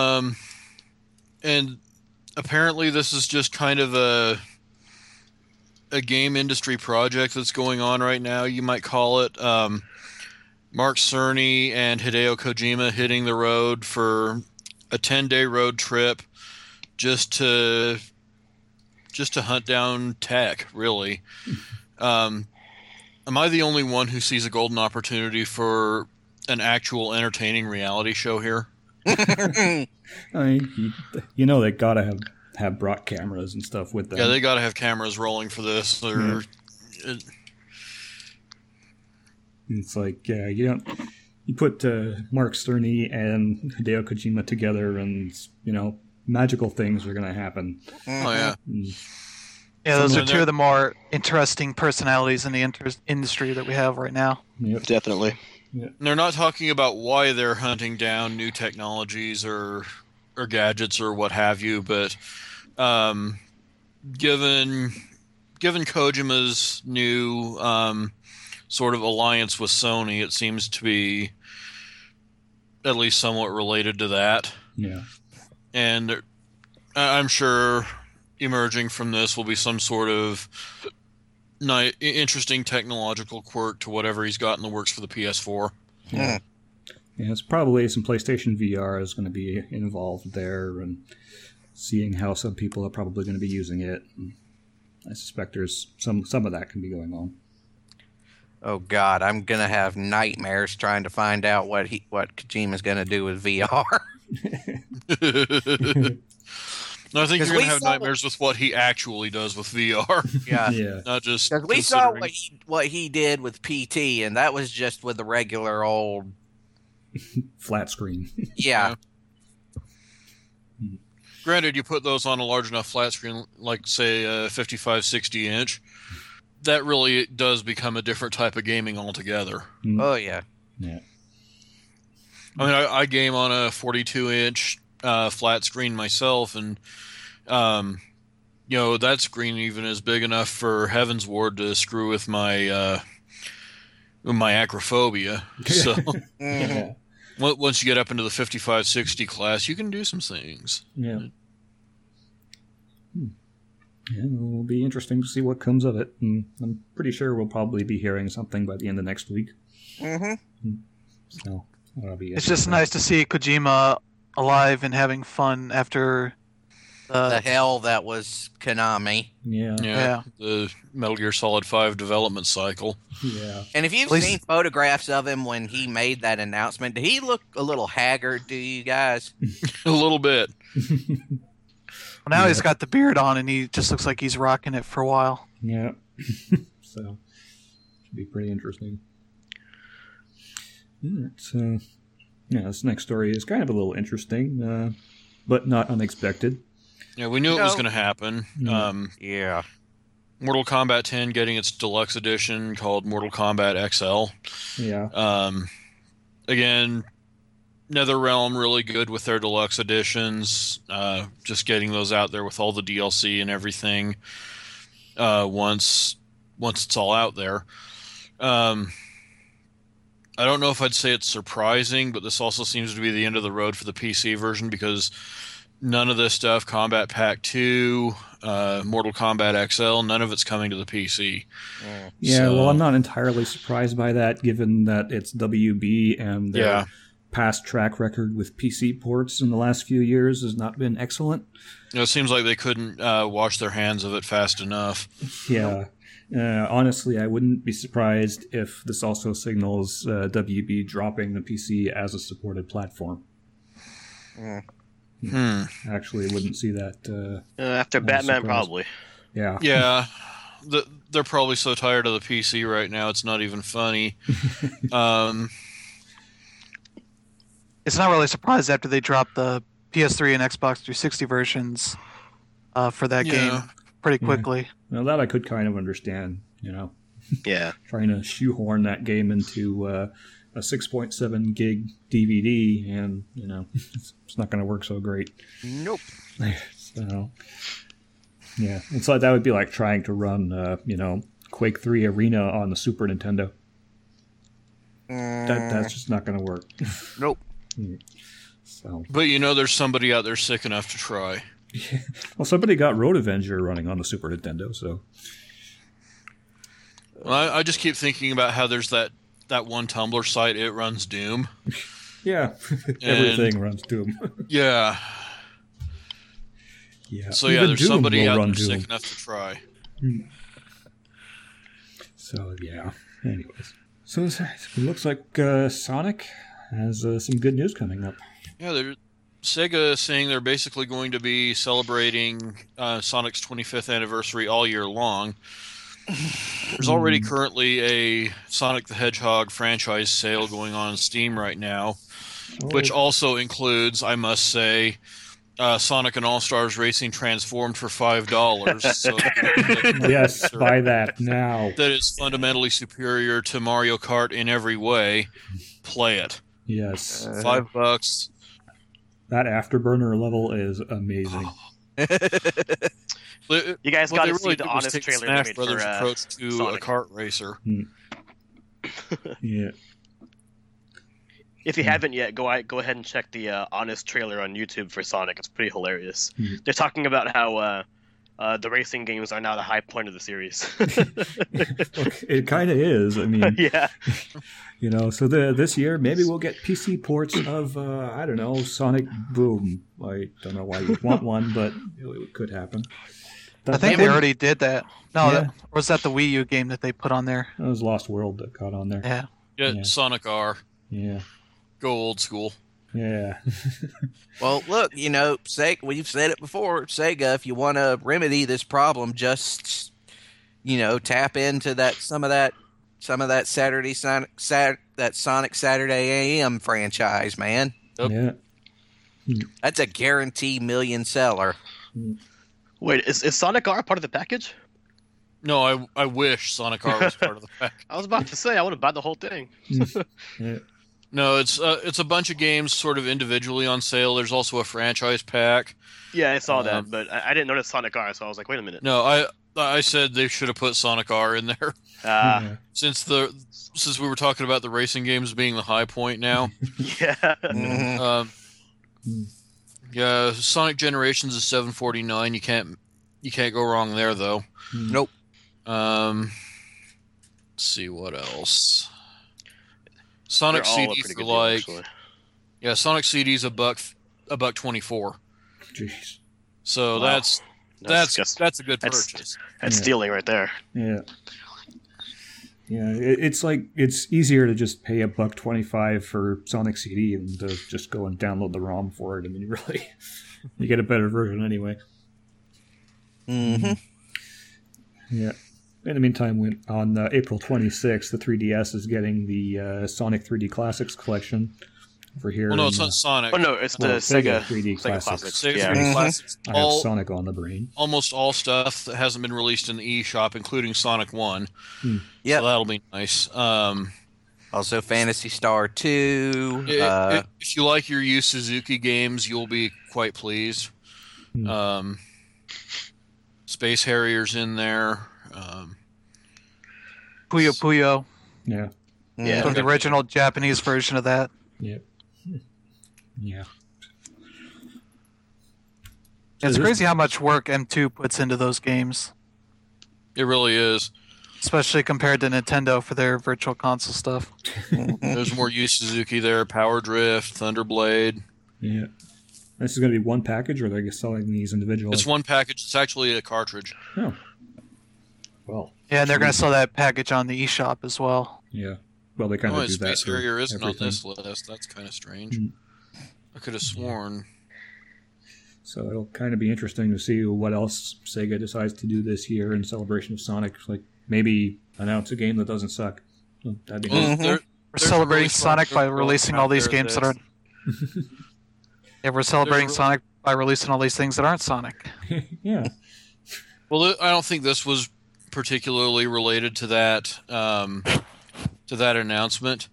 and apparently this is just kind of a game industry project that's going on right now, you might call it. Mark Cerny and Hideo Kojima hitting the road for a 10-day road trip just to hunt down tech, really. Am I the only one who sees a golden opportunity for an actual entertaining reality show here? I mean, you know they gotta have brought cameras and stuff with them. Yeah, they got to have cameras rolling for this. It's like you put Mark Cerny and Hideo Kojima together, and magical things are gonna happen. Oh yeah. Yeah, those are two of the more interesting personalities in the industry that we have right now. Yep. Definitely. And they're not talking about why they're hunting down new technologies or gadgets or what have you, but given Kojima's new sort of alliance with Sony, it seems to be at least somewhat related to that. Yeah. And I'm sure emerging from this will be some sort of interesting technological quirk to whatever he's got in the works for the PS4. Yeah, it's probably some PlayStation VR is going to be involved there, and seeing how some people are probably going to be using it. And I suspect there's some of that can be going on. Oh God, I'm gonna have nightmares trying to find out what Kojima's gonna do with VR. No, I think you're 'Cause going we to have saw- nightmares with what he actually does with VR, Yeah, Yeah. not just because we saw considering- what he did with PT, and that was just with the regular old. Flat screen. Yeah, Granted, you put those on a large enough flat screen, like say a 55, 60 inch, that really does become a different type of gaming altogether. oh yeah. Yeah. I mean, I game on a 42-inch flat screen myself, and that screen even is big enough for Heaven's Ward to screw with my acrophobia. So Mhm. once you get up into the 55, 60 class, you can do some things. Yeah. Yeah, it'll be interesting to see what comes of it. And I'm pretty sure we'll probably be hearing something by the end of next week. Mhm. So that'll be It's just nice to see Kojima alive and having fun after The hell that was Konami. Yeah. Yeah, the Metal Gear Solid 5 development cycle. Yeah. And if you've At least- seen photographs of him when he made that announcement, did he look a little haggard to you guys? A little bit. Well, now he's got the beard on, and he just looks like he's rocking it for a while. Yeah. So should be pretty interesting. So this next story is kind of a little interesting, but not unexpected. Yeah, we knew it was No. going to happen. Yeah. Mortal Kombat 10 getting its deluxe edition called Mortal Kombat XL. Yeah. Again, NetherRealm really good with their deluxe editions. Just getting those out there with all the DLC and everything. Once it's all out there. I don't know if I'd say it's surprising, but this also seems to be the end of the road for the PC version, because none of this stuff, Combat Pack 2, Mortal Kombat XL, none of it's coming to the PC. Yeah, So- well, I'm not entirely surprised by that, given that it's WB and their Yeah. past track record with PC ports in the last few years has not been excellent. It seems like they couldn't wash their hands of it fast enough. Yeah. Honestly, I wouldn't be surprised if this also signals WB dropping the PC as a supported platform. Actually, wouldn't see that. After I'm Batman, surprised. probably. Yeah. Yeah, they're probably so tired of the PC right now, it's not even funny. it's not really a surprise after they dropped the PS3 and Xbox 360 versions for that game pretty quickly. Well, that I could kind of understand, Yeah. trying to shoehorn that game into a 6.7 gig DVD, and it's not going to work so great. Nope. So, yeah, it's like that would be like trying to run, Quake 3 Arena on the Super Nintendo. That's just not going to work. Nope. So, But there's somebody out there sick enough to try. well, somebody got Road Avenger running on the Super Nintendo, so. Well, I just keep thinking about how there's that one Tumblr site, It Runs Doom. Yeah, everything runs Doom. Yeah. Yeah. So Even there's Doom somebody will out run there Doom. sick enough to try. So yeah. Anyways, so it looks like Sonic has some good news coming up. Yeah, Sega is saying they're basically going to be celebrating Sonic's 25th anniversary all year long. There's already currently a Sonic the Hedgehog franchise sale going on Steam right now, which also includes, I must say, Sonic and All-Stars Racing Transformed for $5. So Yes, buy that now. that is fundamentally superior to Mario Kart in every way. Play it. Yes, $5. that Afterburner level is amazing. You guys What got they to really see the did was honest take trailer they Smash made Brothers' for approach to Sonic. a kart racer. Yeah. If you haven't yet, go ahead and check the honest trailer on YouTube for Sonic. It's pretty hilarious. They're talking about how the racing games are now the high point of the series. Look, it kind of is. I mean, Yeah. So this year maybe we'll get PC ports of I don't know, Sonic Boom. I don't know why you'd want one, but it could happen. I think they already did that. No, Yeah. or was that the Wii U game that they put on there? That was Lost World that got on there. Yeah. Yeah, Sonic R. Yeah. Go old school. Yeah. Well, look, Sega, we've said it before. Sega, if you want to remedy this problem, just tap into some of that Sonic Saturday AM franchise, man. Yep. Yeah. That's a guarantee million seller. Wait, is Sonic R part of the package? No, I wish Sonic R was part of the pack. I was about to say I want to buy the whole thing. Yeah. No, it's a bunch of games sort of individually on sale. There's also a franchise pack. Yeah, I saw that, but I didn't notice Sonic R, so I was like, wait a minute. No, I said they should have put Sonic R in there Yeah. since we were talking about the racing games being the high point now. Yeah. Yeah, Sonic Generations is $7.49. You can't go wrong there though. Nope. Let's see what else. Sonic They're all a CD pretty for good deal, actually. Sonic CD's $1.24. Jeez. So Wow. that's a good That's- purchase. That's stealing right there. Yeah. Yeah, it's like it's easier to just pay $1.25 for Sonic CD than to just go and download the ROM for it. I mean, really, you get a better version anyway. Mm-hmm. Yeah. In the meantime, on April 26th, the 3DS is getting the Sonic 3D Classics collection over here. Well, no, in, it's not Sonic. Oh no, it's the well, Sega 3D Sega Classics. Classics. Sega Yeah. 3D Classics. I have Sonic on the brain. Almost all stuff that hasn't been released in the eShop, including Sonic 1. Yep. So that'll be nice. Also, Phantasy Star 2. If you like your Yu Suzuki games, you'll be quite pleased. Space Harrier's in there. Puyo Puyo. Yeah. Yeah. So the original Japanese version of that. Yeah. Yeah. It's crazy how much work M2 puts into those games, It really is. especially compared to Nintendo for their virtual console stuff. There's more Yu Suzuki there. Power Drift, Thunderblade. Yeah. This is going to be one package, or are they selling these individually? It's one package. It's actually a cartridge. Oh. Well. Yeah, and they're going to sell that package on the eShop as well. Yeah. Well, they kind Oh, of and do that Space for Harrier isn't on everything. this list. That's kind of strange. I could have sworn. So it'll kind of be interesting to see what else Sega decides to do this year in celebration of Sonic. Like maybe announce a game that doesn't suck. That'd be Well, nice. there- We're there's a celebrating really fun Sonic by girl releasing all out these there games that are Yeah, we're celebrating There's a- Sonic by releasing all these things that aren't Sonic. Yeah. Well, I don't think this was particularly related to that announcement,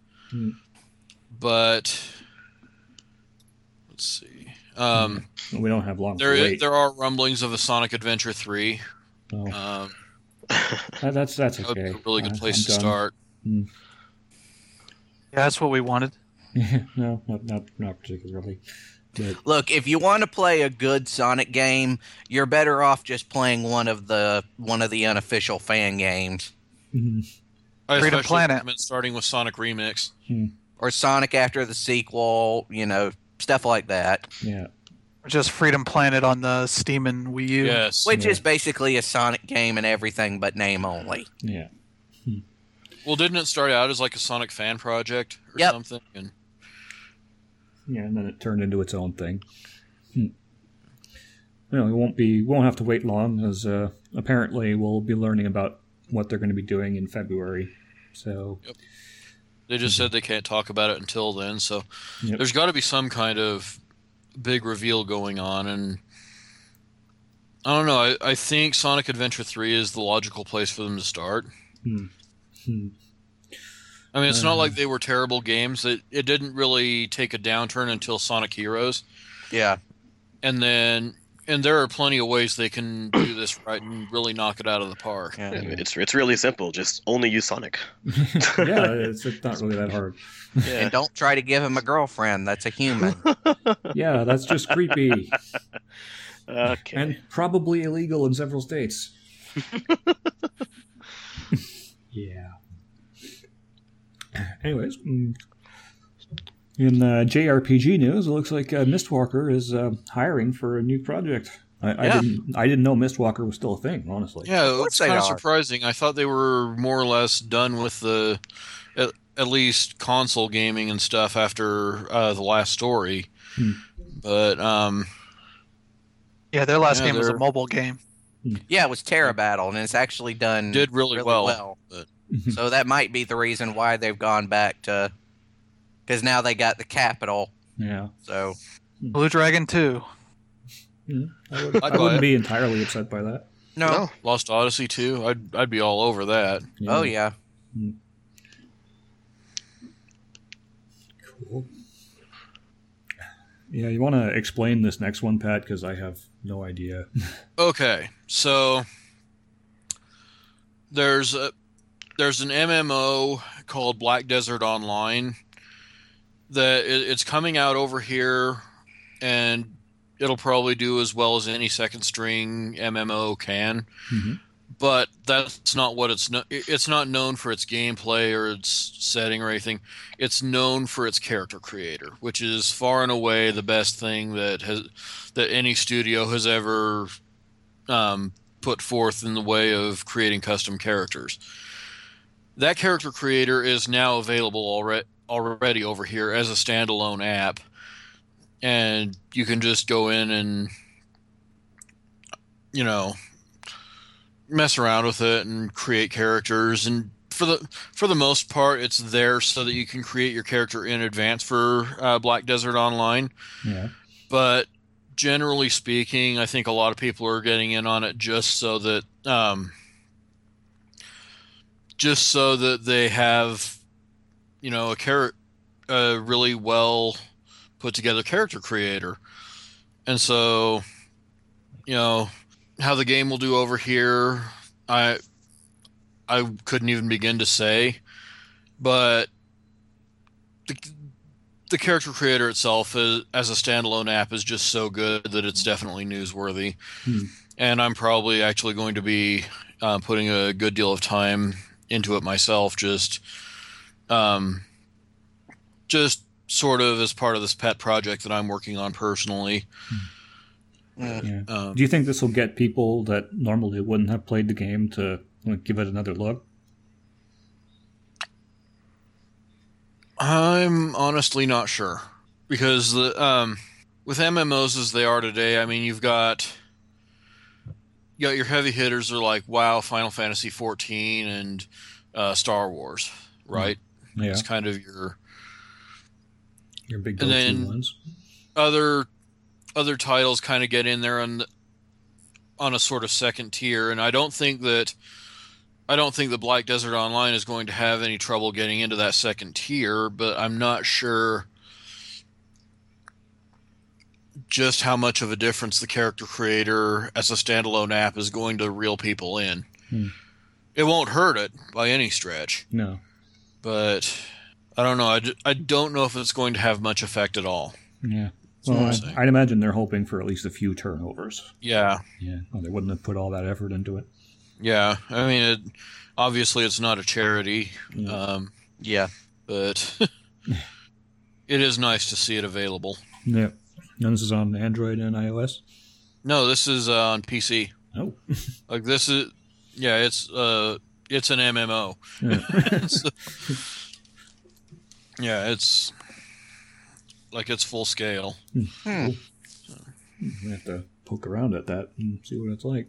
but let's see. We don't have long to There wait. are rumblings of a Sonic Adventure 3. Oh. That's That would be okay. a really good place I'm to done. start. Yeah, that's what we wanted. No, not particularly. But, Look, if you want to play a good Sonic game, you're better off just playing one of the unofficial fan games, I Freedom especially Planet. recommend starting with Sonic Remix. or Sonic after the sequel. Stuff like that, yeah. Or just Freedom Planet on the Steam and Wii U. Yes. which is basically a Sonic game and everything but name only. Yeah. Well, didn't it start out as like a Sonic fan project or Yep. something? And Yeah, and then it turned into its own thing. We won't have to wait long, as apparently we'll be learning about what they're going to be doing in February. So, they just said they can't talk about it until then. So Yep. there's got to be some kind of big reveal going on. And I don't know. I think Sonic Adventure 3 is the logical place for them to start. I mean, it's not like they were terrible games. It didn't really take a downturn until Sonic Heroes. Yeah. And there are plenty of ways they can do this right and really knock it out of the park. Yeah. It's really simple. Just only use Sonic. yeah, it's not really that hard. And don't try to give him a girlfriend. That's a human. Yeah, that's just creepy. Okay. And probably illegal in several states. Yeah. Anyways, in JRPG news, it looks like Mistwalker is hiring for a new project. I didn't know Mistwalker was still a thing, honestly. Yeah, course it's they kind of are. surprising. I thought they were more or less done with at least console gaming and stuff after the last story. But Yeah, their last Yeah, game was a they're- mobile game. Yeah, it was Terra Battle, and it's actually done did really well. But So that might be the reason why they've gone back to, because now they got the capital. Yeah. So Blue Dragon 2. I I'd buy wouldn't it. be entirely upset by that. no. Lost Odyssey too. I'd be all over that. Oh yeah. Cool. Yeah, you want to explain this next one, Pat? Because I have no idea. Okay, so there's an MMO called Black Desert Online that it's coming out over here, and it'll probably do as well as any second string MMO can. But that's not what it's not known for its gameplay or its setting or anything. It's known for its character creator, which is far and away the best thing that any studio has ever put forth in the way of creating custom characters. That character creator is now available already over here as a standalone app, and you can just go in and mess around with it and create characters. And for the most part, it's there so that you can create your character in advance for Black Desert Online. Yeah. But generally speaking, I think a lot of people are getting in on it just so that they have a really well put together character creator. And so how the game will do over here, I couldn't even begin to say, but the character creator itself as a standalone app is just so good that it's definitely newsworthy. And I'm probably actually going to be putting a good deal of time into it myself, just sort of as part of this pet project that I'm working on personally. Yeah. Do you think this will get people that normally wouldn't have played the game to give it another look? I'm honestly not sure, because with MMOs as they are today, I mean, you've got your heavy hitters are like WoW, Final Fantasy 14, and Star Wars, right? Yeah. It's kind of Your big And go-to then- ones. Other titles kind of get in there on a sort of second tier, and I don't think that Black Desert Online is going to have any trouble getting into that second tier, but I'm not sure just how much of a difference the character creator as a standalone app is going to reel people in. It won't hurt it by any stretch, No. but I don't know. I don't know if it's going to have much effect at all. Yeah. what Well, I'm saying. I'd imagine they're hoping for at least a few turnovers. Yeah. Yeah. Well, they wouldn't have put all that effort into it. Yeah. I mean, obviously it's not a charity, Yeah. but it is nice to see it available. Yeah. And this is on Android and iOS? No, this is on PC. Oh. Like this is, yeah, it's an MMO. Yeah. Yeah, it's like it's full scale. We have to poke around at that and see what it's like.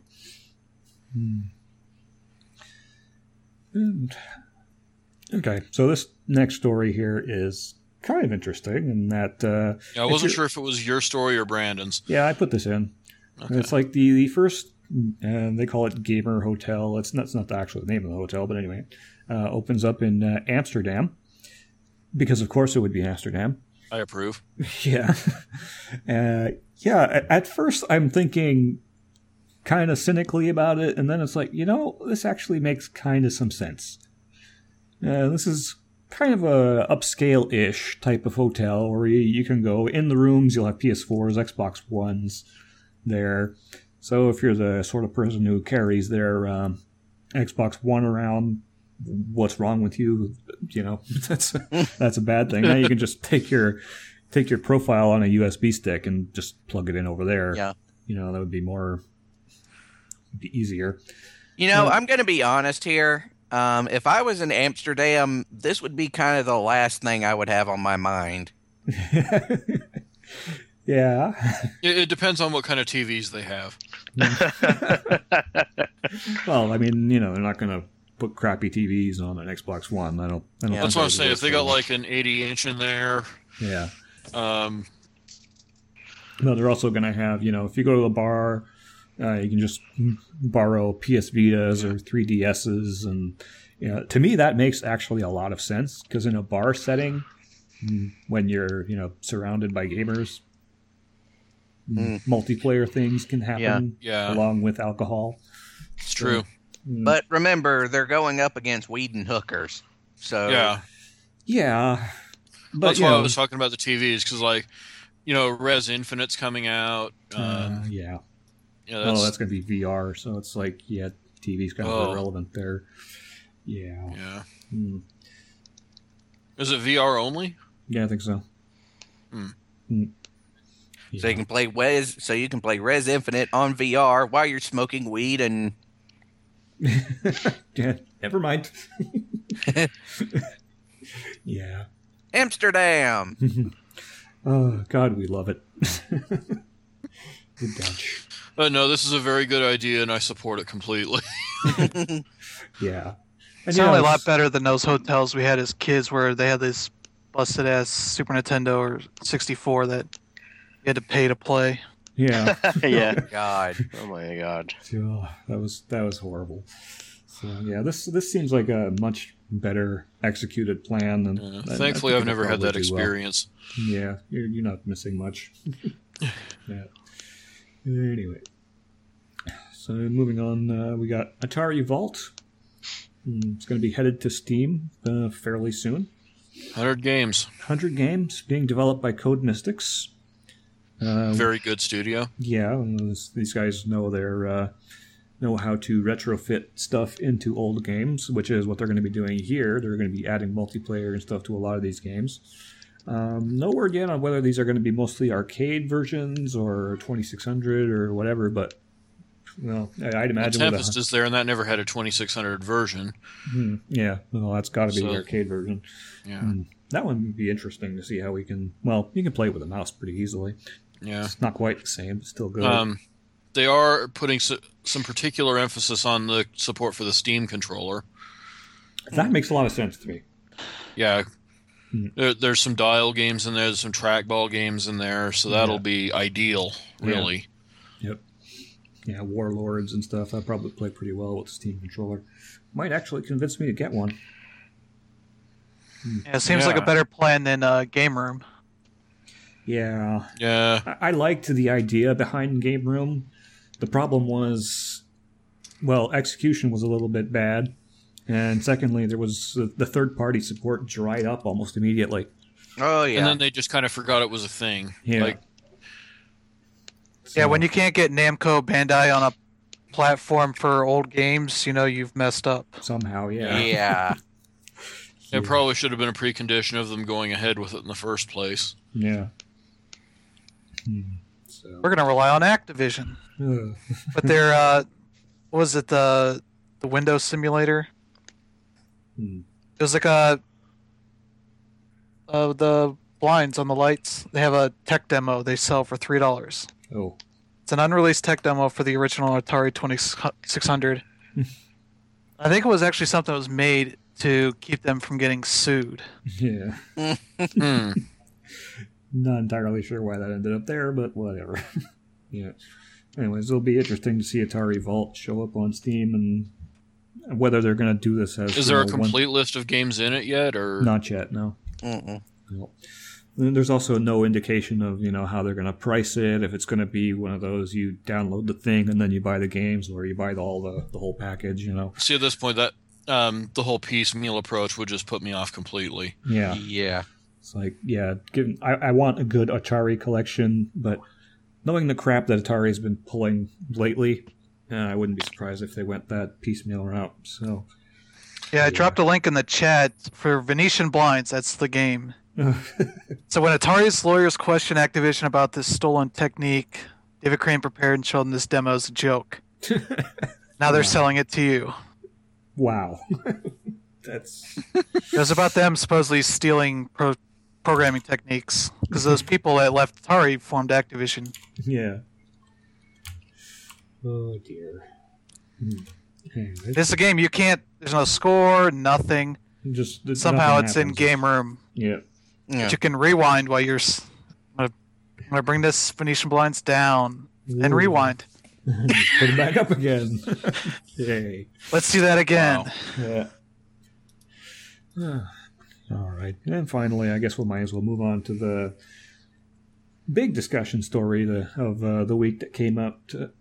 And- okay, so this next story here is kind of interesting in that... Yeah, I wasn't sure if it was your story or Brandon's. Yeah, I put this in. Okay. It's like the first, they call it Gamer Hotel. It's not the actual name of the hotel, but anyway, opens up in Amsterdam. Because, of course, it would be Amsterdam. I approve. Yeah. At first I'm thinking kind of cynically about it, and then it's like, this actually makes kind of some sense. This is kind of a upscale-ish type of hotel where you can go in the rooms, you'll have PS4s, Xbox Ones there. So if you're the sort of person who carries their Xbox One around, what's wrong with you? That's a bad thing. Now you can just take your profile on a USB stick and just plug it in over there. Yeah. That would be easier. I'm going to be honest here. If I was in Amsterdam, this would be kind of the last thing I would have on my mind. Yeah. It depends on what kind of TVs they have. Well, I mean, they're not going to put crappy TVs on an Xbox One. I don't Yeah. That's think what I'm would saying. work If they for got them. like an 80-inch in there, Yeah. um, No, they're also going to have, if you go to a bar, you can just borrow PS Vitas or 3DSs. And to me, that makes actually a lot of sense because in a bar setting, when you're, surrounded by gamers, multiplayer things can happen Yeah. along with alcohol. it's true. But remember, they're going up against weed and hookers. So Yeah. Yeah. But, That's why I was talking about the TVs, because, Res Infinite's coming out. yeah. That's, That's going to be VR, so it's like, TV's kind of irrelevant there. Yeah. yeah. Mm. Is it VR only? Yeah, I think so. So you can play Res Infinite on VR while you're smoking weed and Yeah, never mind. Yeah. Amsterdam. Oh, God, we love it. Good Dutch. No, this is a very good idea, and I support it completely. Yeah. And, It's certainly a lot better than those hotels we had as kids where they had this busted ass Super Nintendo or 64 that you had to pay to play. Yeah. Yeah. God. Oh my god. Oh, that was horrible. So yeah, this seems like a much better executed plan than. and I Thankfully, think I've it'll never had probably that do well. experience. Yeah, you're not missing much. Yeah. Anyway, so moving on, we got Atari Vault. It's going to be headed to Steam fairly soon. 100 games. 100 games being developed by Code Mystics. Very good studio. Yeah, and these guys know know how to retrofit stuff into old games, which is what they're going to be doing here. They're going to be adding multiplayer and stuff to a lot of these games. No word yet on whether these are going to be mostly arcade versions or 2600 or whatever, but I'd imagine. Tempest is there, and that never had a 2600 version. Yeah, well, that's got to be So- the arcade version. Yeah. That one would be interesting to see how we can. Well, you can play it with a mouse pretty easily. Yeah. It's not quite the same, but still good. They are putting some particular emphasis on the support for the Steam controller. That makes a lot of sense to me. Yeah, There's some dial games in there. There's some trackball games in there, so that'll be ideal, really. Yep. Yeah, Warlords and stuff. I probably play pretty well with the Steam controller. Might actually convince me to get one. Yeah, it seems like a better plan than Game Room. Yeah. Yeah. I liked the idea behind Game Room. The problem was, well, execution was a little bit bad. And secondly, there was the third-party support dried up almost immediately. Oh, yeah. And then they just kind of forgot it was a thing. Yeah. Yeah, when you can't get Namco Bandai on a platform for old games, you've messed up. Somehow, yeah. Yeah. It probably should have been a precondition of them going ahead with it in the first place. Yeah. So. We're going to rely on Activision. But they're, what was it, the Windows simulator? It was like the blinds on the lights. They have a tech demo they sell for $3. Oh. It's an unreleased tech demo for the original Atari 2600. I think it was actually something that was made to keep them from getting sued. Yeah. Not entirely sure why that ended up there, but whatever. Yeah. Anyways, it'll be interesting to see Atari Vault show up on Steam and whether they're going to do this as... Is there a complete list of games in it yet, or... Not yet, no. No. And there's also no indication of, how they're going to price it, if it's going to be one of those you download the thing and then you buy the games, or you buy the whole package, See, at this point, that the whole piecemeal approach would just put me off completely. Yeah. Yeah. It's like, I want a good Atari collection, but knowing the crap that Atari's been pulling lately, I wouldn't be surprised if they went that piecemeal route. So, yeah, I dropped a link in the chat for Venetian Blinds. That's the game. So when Atari's lawyers questioned Activision about this stolen technique, David Crane prepared and showed them this demo as a joke. Now they're selling it to you. Wow. It was about them supposedly stealing programming techniques, because those people that left Atari formed Activision. Yeah. Oh dear. This is a game you can't. There's no score, nothing. Somehow it's in Game Room. Yeah. But you can rewind while you're. I'm gonna bring this Venetian Blinds down and rewind. Put it back up again. Yay. Let's do that again. Wow. Yeah. All right. And finally, I guess we might as well move on to the big discussion story of the week that came up.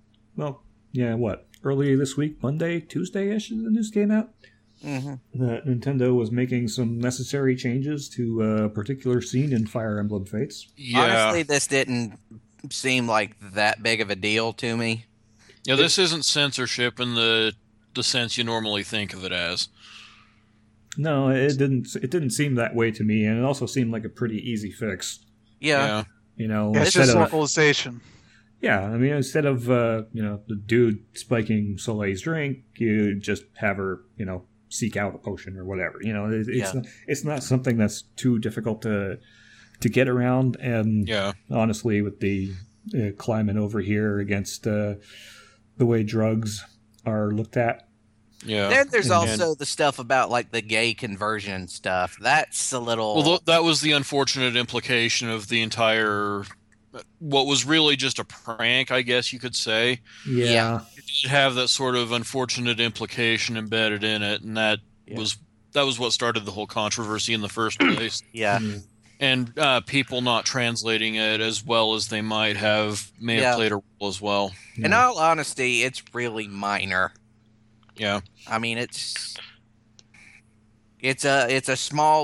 Early this week, Monday, Tuesday-ish, the news came out. That Nintendo was making some necessary changes to a particular scene in Fire Emblem Fates. Yeah. Honestly, this didn't seem like that big of a deal to me. Yeah, this isn't censorship in the sense you normally think of it as. No, it didn't seem that way to me, and it also seemed like a pretty easy fix. Yeah. It's just localization. Yeah, I mean, instead of the dude spiking Soleil's drink, you just have her, seek out a potion or whatever. It's not something that's too difficult to get around. And honestly, with the climate over here against the way drugs are looked at. Yeah. Then there's also the stuff about like the gay conversion stuff. That's a little. Well, that was the unfortunate implication of the entire. What was really just a prank, I guess you could say. Yeah. It did have that sort of unfortunate implication embedded in it, and that was what started the whole controversy in the first place. Yeah. And people not translating it as well as they may have played a role as well. In all honesty, it's really minor. Yeah. I mean, it's a small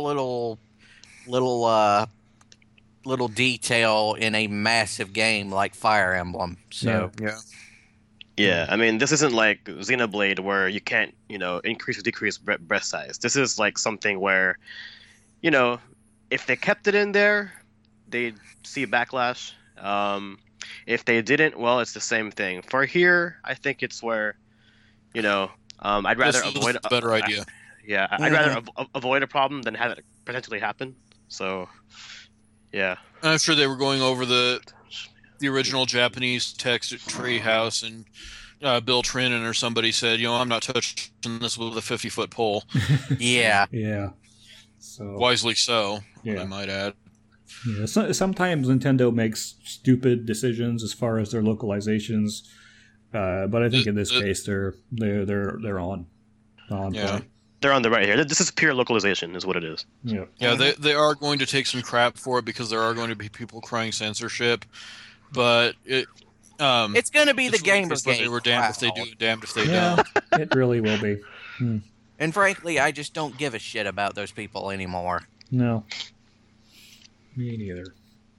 little detail in a massive game like Fire Emblem. So yeah. I mean, this isn't like Xenoblade where you can't increase or decrease breast size. This is like something where if they kept it in there, they'd see backlash. If they didn't, well, it's the same thing. For here, I think it's where I'd rather avoid a better idea. I'd rather avoid a problem than have it potentially happen. So yeah, I'm sure they were going over the original Japanese text at Treehouse, and Bill Trinan or somebody said, I'm not touching this with a 50-foot pole. Yeah. Yeah. So Wisely so, Yeah. I might add. yeah, sometimes Nintendo makes stupid decisions as far as their localizations, but I think in this case they're on Yeah. point. They're on the right here. This is pure localization, is what it is. Yeah. Yeah, they are going to take some crap for it because there are going to be people crying censorship, but It's going to be the it's one of Gamergate. those where they were damned if they do, damned if they Yeah, don't. it really will be. And frankly, I just don't give a shit about those people anymore. No. Me neither.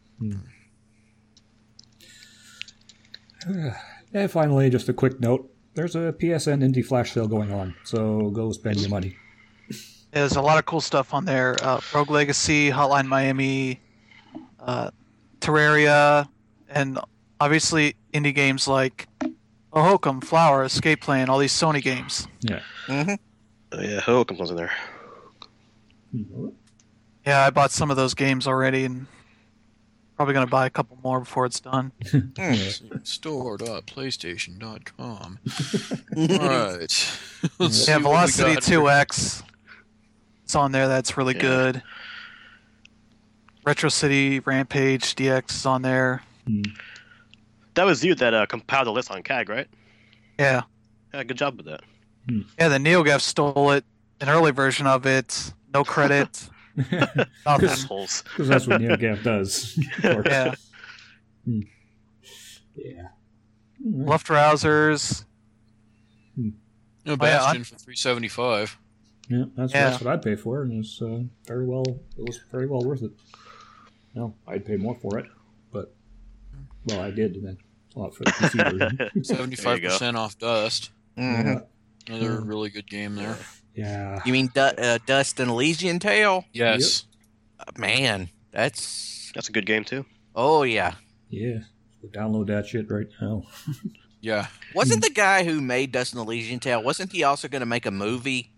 And finally, just a quick note. There's a PSN Indie Flash sale going on, so go spend your money. There's a lot of cool stuff on there. Rogue Legacy, Hotline Miami, Terraria, and obviously indie games like Hokum, Flower, Escape Plan, all these Sony games. Yeah. Mm-hmm. Oh, yeah, Hokum was in there. Yeah, I bought some of those games already, and probably going to buy a couple more before it's done. Store.playstation.com. Right. Let's see Yeah, what we Velocity got here. 2X. It's on there. That's really Yeah. good. Retro City Rampage DX is on there. That was you that compiled the list on CAG, right? Yeah. Yeah, good job with that. Yeah, the NeoGaf stole it. An early version of it. No credit. Nothing. Assholes. Because that's what NeoGaf does. Yeah. Yeah. Left Rousers. No, Bastion for $375. Yeah, that's what I'd pay for, and it's very well worth it. No, I'd pay more for it, but I did, and then a lot for the PC version. 75% off Dust. Mhm. Another really good game there. Yeah. You mean Dust and Elysian Tale? Yes. Man, that's... That's a good game, too. Oh, yeah. Yeah. Go download that shit right now. Yeah. Wasn't the guy who made Dust and Elysian Tale, wasn't he also going to make a movie?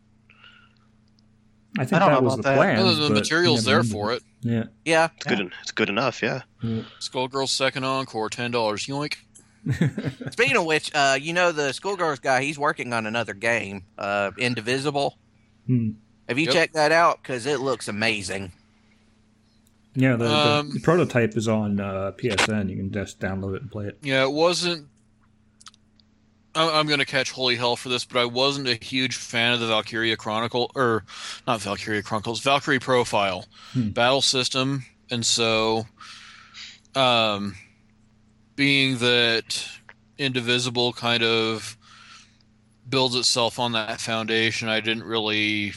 I think I don't that know was about the that. plan. Well, the material's there for it. Yeah. Yeah. It's good enough, yeah. Skullgirls Second Encore, $10. Yoink. Speaking of which, you know the Schoolgirls guy, he's working on another game, Indivisible. Have you Yep. checked that out? Because it looks amazing. Yeah, the prototype is on PSN. You can just download it and play it. Yeah, it wasn't... I'm going to catch holy hell for this, but I wasn't a huge fan of the Valkyria Chronicle, or not Valkyria Chronicles, Valkyrie Profile battle system, and so being that Indivisible kind of builds itself on that foundation, I didn't really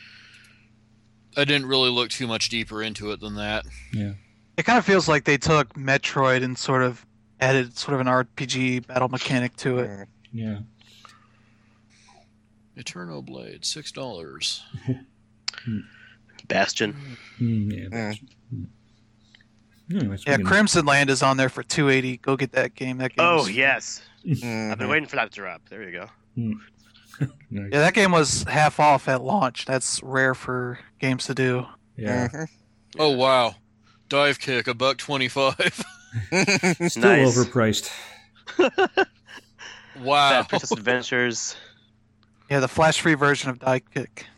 look too much deeper into it than that. Yeah. It kind of feels like they took Metroid and sort of added sort of an RPG battle mechanic to it. Yeah. Eternal Blade, $6. Bastion. Yeah. Anyway, Yeah, speaking of- Crimson Land is on there for $280. Go get that game. That game. Oh, yes. I've been Mhm. waiting for that to drop. There you go. Nice. Yeah, that game was half off at launch. That's rare for games to do. Yeah. Mhm. Oh, wow. Dive Kick, $1.25. Still Nice. overpriced. Wow. That Princess Adventures. Yeah, the flash-free version of Die Kick.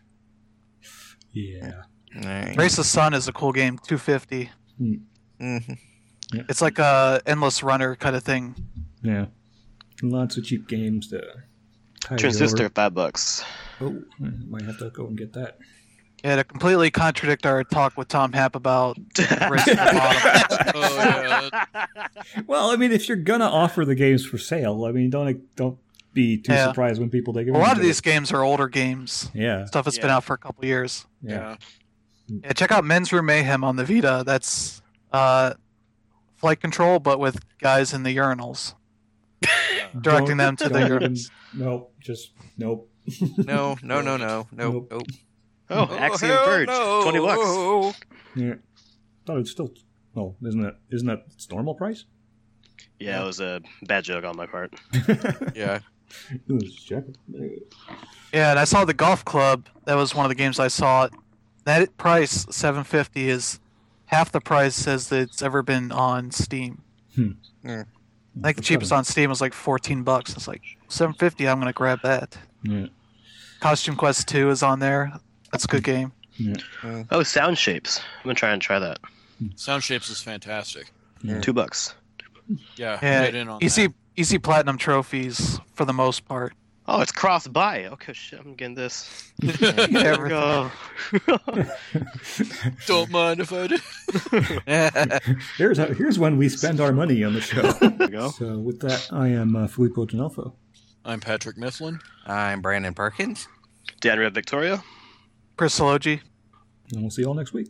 Yeah. Nice. Race of Sun is a cool game. $250. Mhm. It's like a endless runner kind of thing. Yeah. Lots of cheap games to tide you Transistor, over. $5. Oh, I might have to go and get that. Yeah, to completely contradict our talk with Tom Happ about Race to the Bottom. Oh, yeah. Well, I mean, if you're gonna offer the games for sale, I mean, don't be too Yeah. surprised when people take A advantage lot of of these it. games are older games. Yeah. Stuff that's been Yeah. out for a couple years. Yeah. Yeah, check out Men's Room Mayhem on the Vita. That's flight control, but with guys in the urinals. Directing them to the Don't even- urinals. Nope. Just nope. No. Nope. Oh, Axiom Verge. $20. Yeah. Thought it's still. Oh, isn't that its normal price? Yeah, it was a bad joke on my part. Yeah. Let's check it. Yeah, and I saw the Golf Club. That was one of the games I saw. That price, $750, is half the price as it's ever been on Steam. I think the cheapest on Steam was like $14. It's like $750. I'm gonna grab that. Yeah. Costume Quest 2 is on there. That's a good game. Oh, Sound Shapes. I'm gonna try that. Sound Shapes is fantastic. $2. Yeah, Yeah, get in on easy platinum trophies for the most part. Oh, it's cross-buy. Okay, shit, I'm getting this. Everything. that. Don't mind if I do. Here's when we spend our money on the show. There we go. So with that, I am Filippo Denelfo. I'm Patrick Mifflin. I'm Brandon Perkins. Dan Red Victoria. Chris Sologi. And we'll see you all next week.